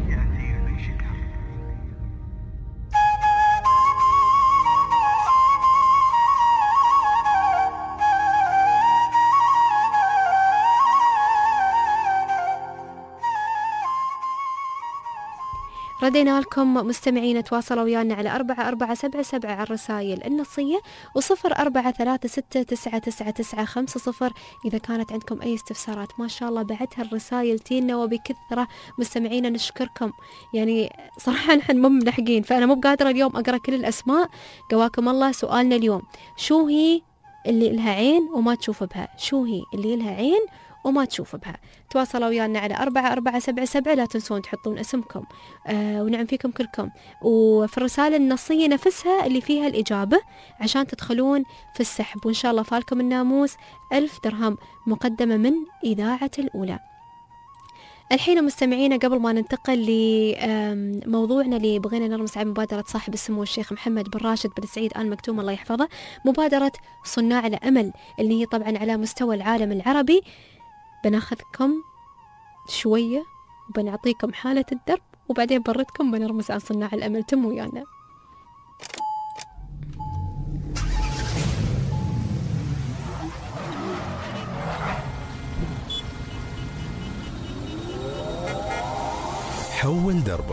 ردينا لكم مستمعين، تواصلوا ويانا على 4477 على الرسائل النصية و0436999950 إذا كانت عندكم أي استفسارات. ما شاء الله بعد هالرسائل تينا وبكثرة مستمعينا، نشكركم. يعني صراحة نحن مو ملحقين، فأنا مو بقادرة اليوم أقرأ كل الأسماء. قواكم الله. سؤالنا اليوم، شو هي اللي لها عين وما تشوف بها؟ شو هي اللي لها عين وما تشوف بها؟ تواصلوا ويانا على 4477. لا تنسون تحطون اسمكم ونعم فيكم كلكم، وفي الرسالة النصية نفسها اللي فيها الإجابة عشان تدخلون في السحب. وإن شاء الله فالكم الناموس 1000 درهم مقدمة من إذاعة الأولى. الحين مستمعينا، قبل ما ننتقل لموضوعنا اللي بغينا نرمز على مبادرة صاحب السمو الشيخ محمد بن راشد بن سعيد آل مكتوم الله يحفظه، مبادرة صناع الأمل اللي هي طبعا على مستوى العالم العربي، بناخذكم شوية وبنعطيكم حالة الدرب، وبعدين بردكم بنرمز عن صناع الأمل. تم ويانا. حول دربك.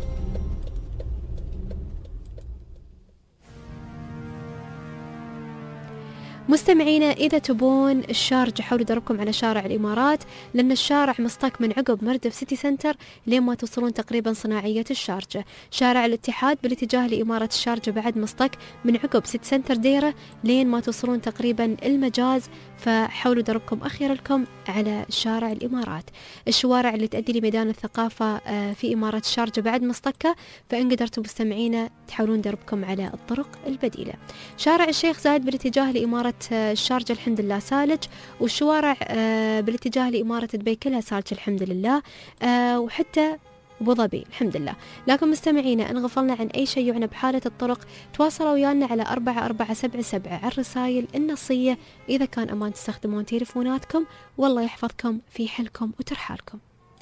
مستمعينا، إذا تبون الشارجة حاولوا دربكم على شارع الإمارات، لأن الشارع مصطك من عقب مردف سيتي سنتر لين ما توصلون تقريبا صناعية الشارجة. شارع الاتحاد بالاتجاه لإمارة الشارجة بعد مصطك من عقب سيتي سنتر ديرة لين ما توصلون تقريبا المجاز، فحاولوا دربكم أخيرا لكم على شارع الإمارات. الشوارع اللي تؤدي لميدان الثقافة في إمارة الشارجة بعد مصطكة، فإن قدرتوا مستمعينا تحاولون دربكم على الطرق البديلة. شارع الشيخ زايد بالاتجاه لإمارة الشارجة الحمد لله سالج، والشوارع بالاتجاه لإمارة دبي كلها سالج الحمد لله، وحتى أبو ظبي الحمد لله. لكن مستمعينا، إن غفلنا عن أي شيء يعنى بحالة الطرق تواصلوا ويانا على 4477 على الرسائل النصية إذا كان أمان تستخدمون تليفوناتكم، والله يحفظكم في حلكم وترحالكم.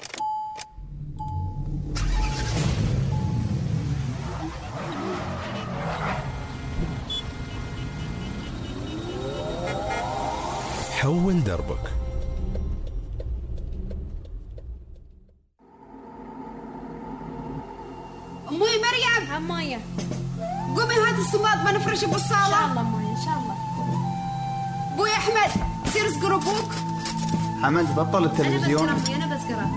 حول دربك. أمي مريم، عماية قومي هات السماط بنفرش بالصالة. إن شاء الله أماية، إن شاء الله. أبوي أحمد، سير اسقر أبوك. حمد بطل التلفزيون. أنا بسقره.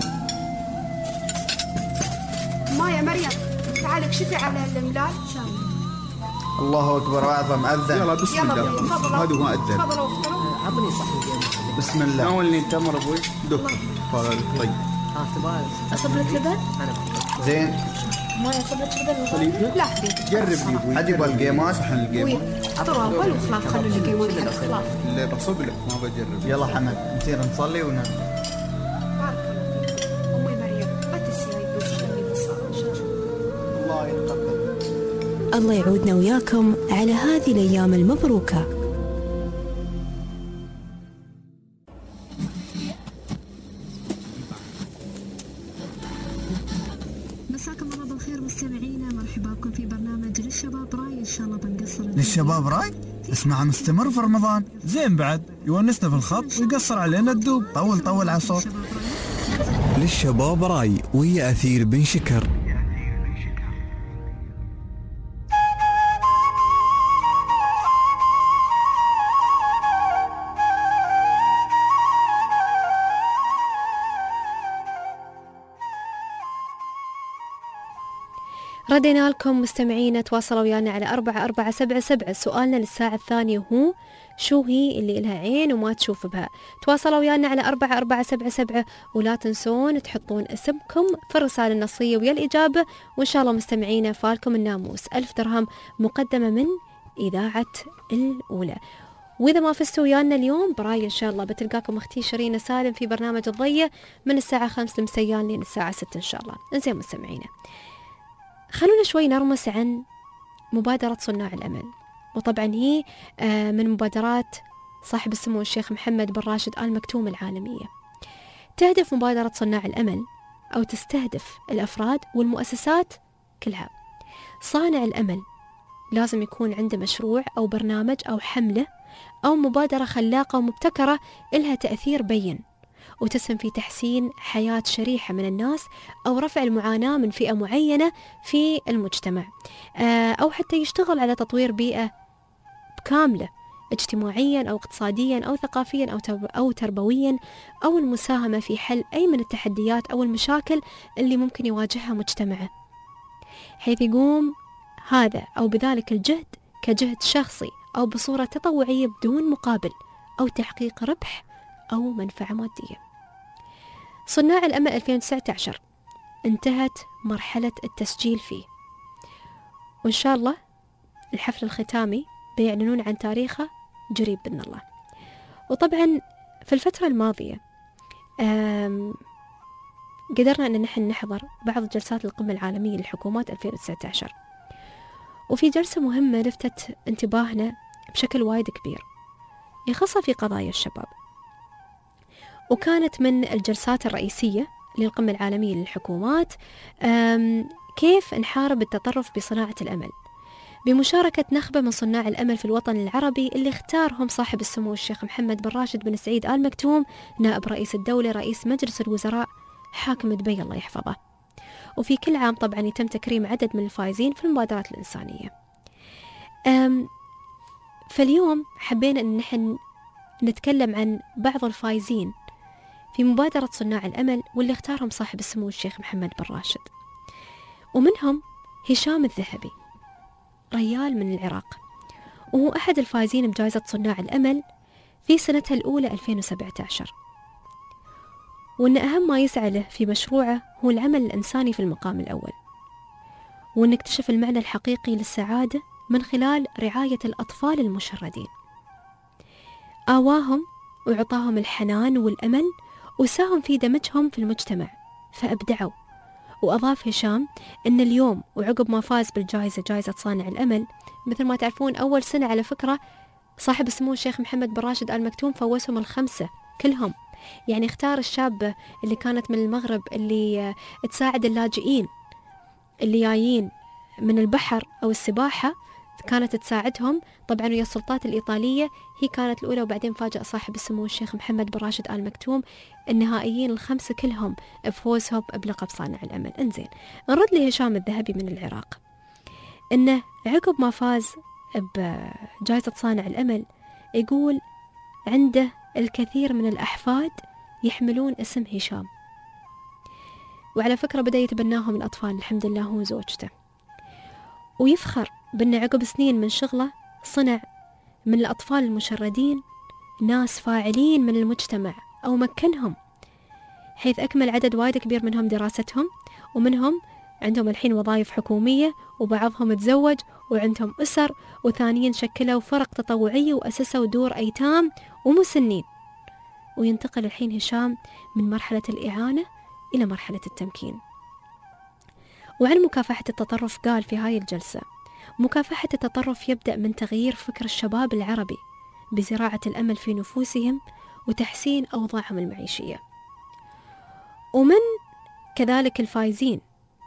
مايا مريم، تعالي اكشفي على الملال. إن شاء الله. الله أكبر وأعظم أذن. يلا بسم الله. هذا هو أذن. تفضلوا. عطني صحن. بسم الله. ناولني التمر أبوي. دك. طيب. تبغى أصب لك لبن؟ زين. ما يصب لك لبن؟ لا جرب يا ابوي. عاد يبغى القيمات صحن القيمات. ترى أول وخلاص خلوا القيمات على الخلاص. اللي بصب لك ما بجرب. يلا حمد نصير نصلي ونام. بارك الله فيك. أمي مريم لا تسيري بس خلي بالصلاة إن شاء الله. الله يتقبل. الله يعودنا وياكم على هذه الأيام المبروكة. مساكم الله بالخير مستمعينا، مرحبا بكم في برنامج للشباب راي. ان شاء الله بنقصر للشباب راي اسمع مستمر في رمضان، زين بعد يونسنا في الخط ويقصر علينا الدوب. طول على الصوت. للشباب راي ويا أثير بن شكر. ردينا لكم مستمعين، تواصلوا ويانا على 4477. سؤالنا للساعة الثانية هو شو هي اللي إلها عين وما تشوف بها؟ تواصلوا ويانا على 4477 ولا تنسون تحطون اسمكم في الرسالة النصية ويا الإجابة، وإن شاء الله مستمعين فالكم الناموس 1000 درهم مقدمة من إذاعة الأولى. وإذا ما فزتوا ويانا اليوم براي إن شاء الله بتلقاكم أختي شيرين سالم في برنامج الضية من الساعة 5 المسيان لين الساعة 6 إن شاء الله. إنزين مستمعينا، خلونا شوي نرمس عن مبادرة صناع الأمل. وطبعا هي من مبادرات صاحب السمو الشيخ محمد بن راشد آل مكتوم العالمية. تهدف مبادرة صناع الأمل أو تستهدف الأفراد والمؤسسات كلها. صانع الأمل لازم يكون عنده مشروع أو برنامج أو حملة أو مبادرة خلاقة ومبتكرة إلها تأثير بين وتسهم في تحسين حياة شريحة من الناس أو رفع المعاناة من فئة معينة في المجتمع، أو حتى يشتغل على تطوير بيئة كاملة اجتماعيا أو اقتصاديا أو ثقافيا أو تربويا، أو المساهمة في حل أي من التحديات أو المشاكل اللي ممكن يواجهها مجتمعه، حيث يقوم هذا أو بذلك الجهد كجهد شخصي أو بصورة تطوعية بدون مقابل أو تحقيق ربح أو منفعة مادية. صناع الأمل 2019 انتهت مرحلة التسجيل فيه، وإن شاء الله الحفل الختامي بيعلنون عن تاريخه قريب بإذن الله. وطبعا في الفترة الماضية قدرنا أن نحن نحضر بعض جلسات القمة العالمية للحكومات 2019، وفي جلسة مهمة لفتت انتباهنا بشكل وايد كبير يخصها في قضايا الشباب، وكانت من الجلسات الرئيسية للقمة العالمية للحكومات كيف نحارب التطرف بصناعة الأمل، بمشاركة نخبة من صناع الأمل في الوطن العربي اللي اختارهم صاحب السمو الشيخ محمد بن راشد بن سعيد آل مكتوم نائب رئيس الدولة رئيس مجلس الوزراء حاكم دبي الله يحفظه. وفي كل عام طبعا يتم تكريم عدد من الفائزين في المبادرات الإنسانية. فاليوم حبينا أن نحن نتكلم عن بعض الفائزين في مبادرة صناع الأمل واللي اختارهم صاحب السمو الشيخ محمد بن راشد، ومنهم هشام الذهبي ريال من العراق، وهو أحد الفائزين بجائزة صناع الأمل في سنتها الأولى 2017، وأن أهم ما يسعى له في مشروعه هو العمل الإنساني في المقام الأول، وأن اكتشف المعنى الحقيقي للسعادة من خلال رعاية الأطفال المشردين، آواهم وعطاهم الحنان والأمل وساهم في دمجهم في المجتمع فأبدعوا. وأضاف هشام أن اليوم وعقب ما فاز بالجائزة جائزة صانع الأمل، مثل ما تعرفون أول سنة على فكرة صاحب السمو الشيخ محمد بن راشد آل مكتوم فوزهم الخمسة كلهم، يعني اختار الشابة اللي كانت من المغرب اللي تساعد اللاجئين اللي جايين من البحر أو السباحة، كانت تساعدهم طبعا ويا السلطات الإيطالية، هي كانت الأولى. وبعدين فاجأ صاحب السمو الشيخ محمد بن راشد آل مكتوم النهائيين الخمسة كلهم بفوزهم بلقب صانع الأمل. انزين نرد لهشام الذهبي من العراق إنه عقب ما فاز بجائزة صانع الأمل يقول عنده الكثير من الأحفاد يحملون اسم هشام، وعلى فكرة بدأ يتبناهم الأطفال الحمد لله هو وزوجته، ويفخر بأن عقب سنين من شغله صنع من الأطفال المشردين ناس فاعلين من المجتمع أو مكنهم، حيث أكمل عدد وايد كبير منهم دراستهم، ومنهم عندهم الحين وظائف حكومية، وبعضهم تزوج وعندهم أسر، وثانيين شكلوا فرق تطوعية وأسسوا دور أيتام ومسنين. وينتقل الحين هشام من مرحلة الإعانة إلى مرحلة التمكين. وعن مكافحة التطرف قال في هاي الجلسة: مكافحة التطرف يبدأ من تغيير فكر الشباب العربي بزراعة الأمل في نفوسهم وتحسين أوضاعهم المعيشية. ومن كذلك الفائزين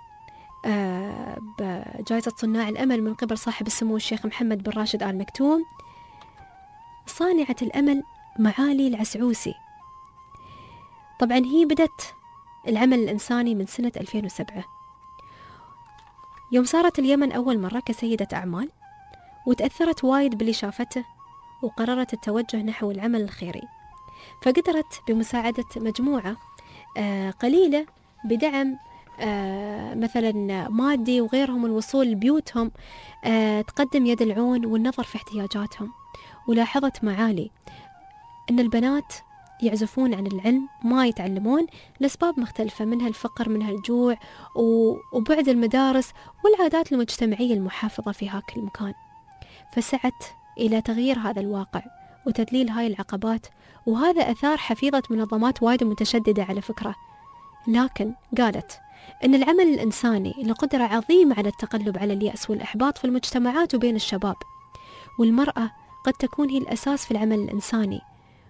بجائزة صناع الأمل من قبل صاحب السمو الشيخ محمد بن راشد آل مكتوم صانعة الأمل معالي العسعوسي. طبعا هي بدت العمل الإنساني من سنة 2007 يوم صارت اليمن أول مرة كسيدة أعمال، وتأثرت وايد باللي شافته وقررت التوجه نحو العمل الخيري، فقدرت بمساعدة مجموعة قليلة بدعم مثلا مادي وغيرهم الوصول لبيوتهم، تقدم يد العون والنظر في احتياجاتهم. ولاحظت معالي أن البنات يعزفون عن العلم، ما يتعلمون لأسباب مختلفة، منها الفقر، منها الجوع وبعد المدارس والعادات المجتمعية المحافظة في هاك المكان. فسعت إلى تغيير هذا الواقع وتذليل هاي العقبات، وهذا أثار حفيظة منظمات وايد متشددة على فكرة. لكن قالت أن العمل الإنساني له قدرة عظيمة على التغلب على اليأس والإحباط في المجتمعات وبين الشباب، والمرأة قد تكون هي الأساس في العمل الإنساني،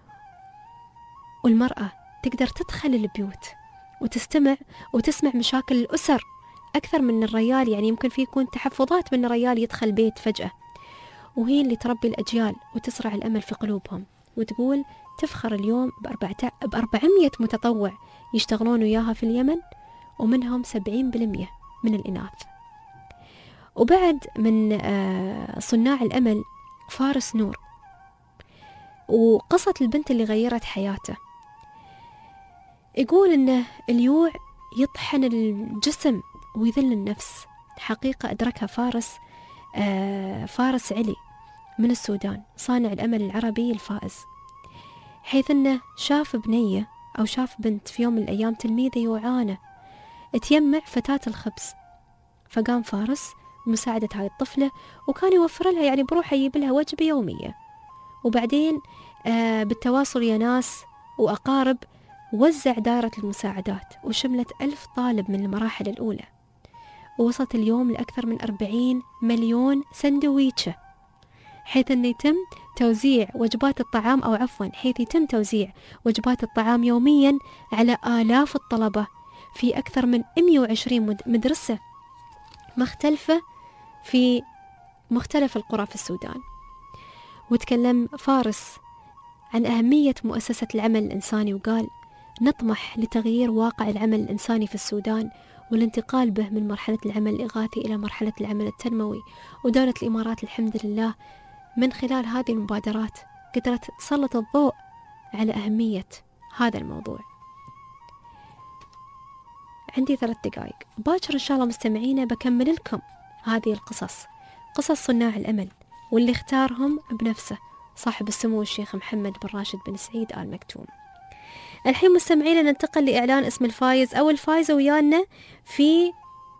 والمرأة تقدر تدخل البيوت وتسمع مشاكل الأسر أكثر من الرجال. يعني يمكن في يكون تحفظات من الرجال يدخل بيت فجأة، وهي اللي تربي الأجيال وتزرع الأمل في قلوبهم. وتقول تفخر اليوم ب400 متطوع يشتغلون وياها في اليمن، ومنهم 70% من الإناث. وبعد من صناع الأمل فارس نور، وقصة البنت اللي غيرت حياته. يقول إنه اليوع يطحن الجسم ويذل النفس. حقيقة أدركها فارس علي من السودان، صانع الأمل العربي الفائز، حيث أنه شاف بنية أو شاف بنت في يوم من الأيام تلميذة يوعانة تيمع فتاة الخبز، فقام فارس بمساعدة هاي الطفلة، وكان يوفر لها يعني بروح يجيب لها وجبة يومية. وبعدين بالتواصل يا ناس وأقارب وزع دائرة المساعدات، وشملت 1000 طالب من المراحل الأولى، ووصلت اليوم لأكثر من 40 مليون سندويتشة، حيث أن يتم توزيع وجبات الطعام، أو عفوا حيث يتم توزيع وجبات الطعام يوميا على آلاف الطلبة في أكثر من 120 مدرسة مختلفة في مختلف القرى في السودان. وتكلم فارس عن أهمية مؤسسة العمل الإنساني، وقال نطمح لتغيير واقع العمل الإنساني في السودان والانتقال به من مرحلة العمل الإغاثي إلى مرحلة العمل التنموي. ودولة الإمارات الحمد لله من خلال هذه المبادرات قدرت تسلط الضوء على أهمية هذا الموضوع. عندي 3 دقائق، باكر إن شاء الله مستمعينا بكمل لكم هذه القصص، قصص صناع الأمل واللي اختارهم بنفسه صاحب السمو الشيخ محمد بن راشد بن سعيد آل مكتوم. الحين مستمعينا ننتقل لإعلان اسم الفايز أو الفايزة ويانا في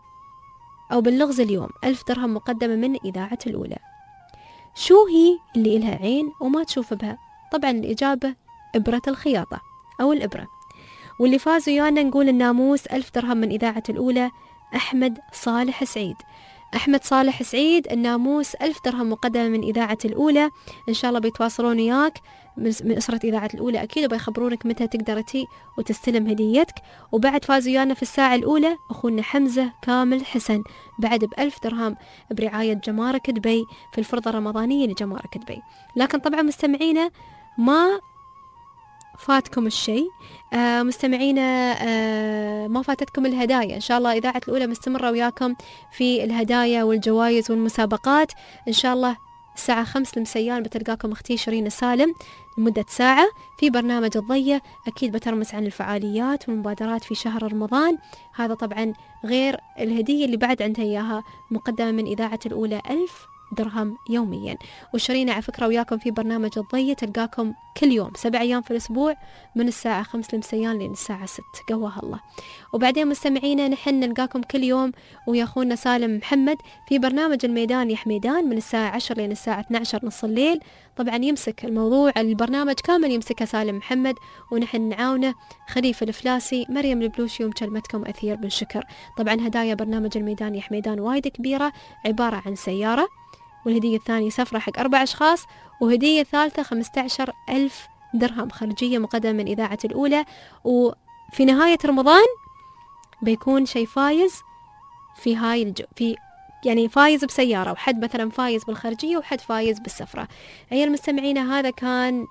أو باللغز اليوم 1000 درهم مقدمة من إذاعة الأولى. شو هي اللي إلها عين وما تشوف بها؟ طبعا الإجابة إبرة الخياطة أو الإبرة. واللي فاز ويانا نقول الناموس 1000 درهم من إذاعة الأولى أحمد صالح سعيد. أحمد صالح سعيد الناموس 1000 درهم مقدمة من إذاعة الأولى. إن شاء الله بيتواصلون وياك من أسرة إذاعة الأولى أكيد، وبيخبرونك متى تقدر تي وتستلم هديتك. وبعد فاز ويانا في الساعة الأولى أخونا حمزة كامل حسن بعد ب1000 درهم برعاية جمارك دبي في الفرضة الرمضانية لجمارك دبي. لكن طبعا مستمعينا ما فاتكم الشيء، مستمعينا ما فاتتكم الهدايا. إن شاء الله إذاعة الأولى مستمرة وياكم في الهدايا والجوائز والمسابقات. إن شاء الله الساعة 5 المسيان بتلقاكم أختي شيرين سالم لمدة ساعة في برنامج الضية، أكيد بترمس عن الفعاليات والمبادرات في شهر رمضان. هذا طبعا غير الهدية اللي بعد عندها إياها مقدمة من إذاعة الأولى 1000 درهم يوميا. وشرينا على فكرة وياكم في برنامج الضية، تلقاكم كل يوم 7 أيام في الأسبوع من الساعة 5 المسيان لين الساعة 6 قواها الله. وبعدين مستمعينا نحن نلقاكم كل يوم ويا أخونا سالم محمد في برنامج الميدان يا حميدان من الساعة 10 لين الساعة 12 نص الليل. طبعا يمسك الموضوع البرنامج كامل يمسكه سالم محمد، ونحن نعاونه خليفة الفلاسي، مريم البلوشي، ومكلمتكم أثير بالشكر. طبعا هدايا برنامج الميدان يا حميدان وايد كبيرة، عبارة عن سيارة، والهدية الثانية سفرة حق 4 أشخاص، وهدية ثالثة 15,000 درهم خارجية مقدمة من إذاعة الأولى. وفي نهاية رمضان بيكون شيء فايز في هاي في يعني فايز بسيارة، وحد مثلا فايز بالخارجية وحد فايز بالسفرة. عيال مستمعينا هذا كان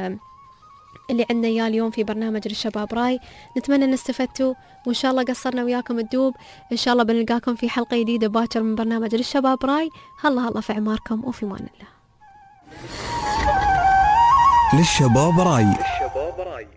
اللي عندنا إياه اليوم في برنامج للشباب راي. نتمنى أن استفدتوا، وإن شاء الله قصرنا وياكم الدوب. إن شاء الله بنلقاكم في حلقة جديدة باكر من برنامج للشباب راي. هلا في عماركم وفي مان الله. للشباب راي.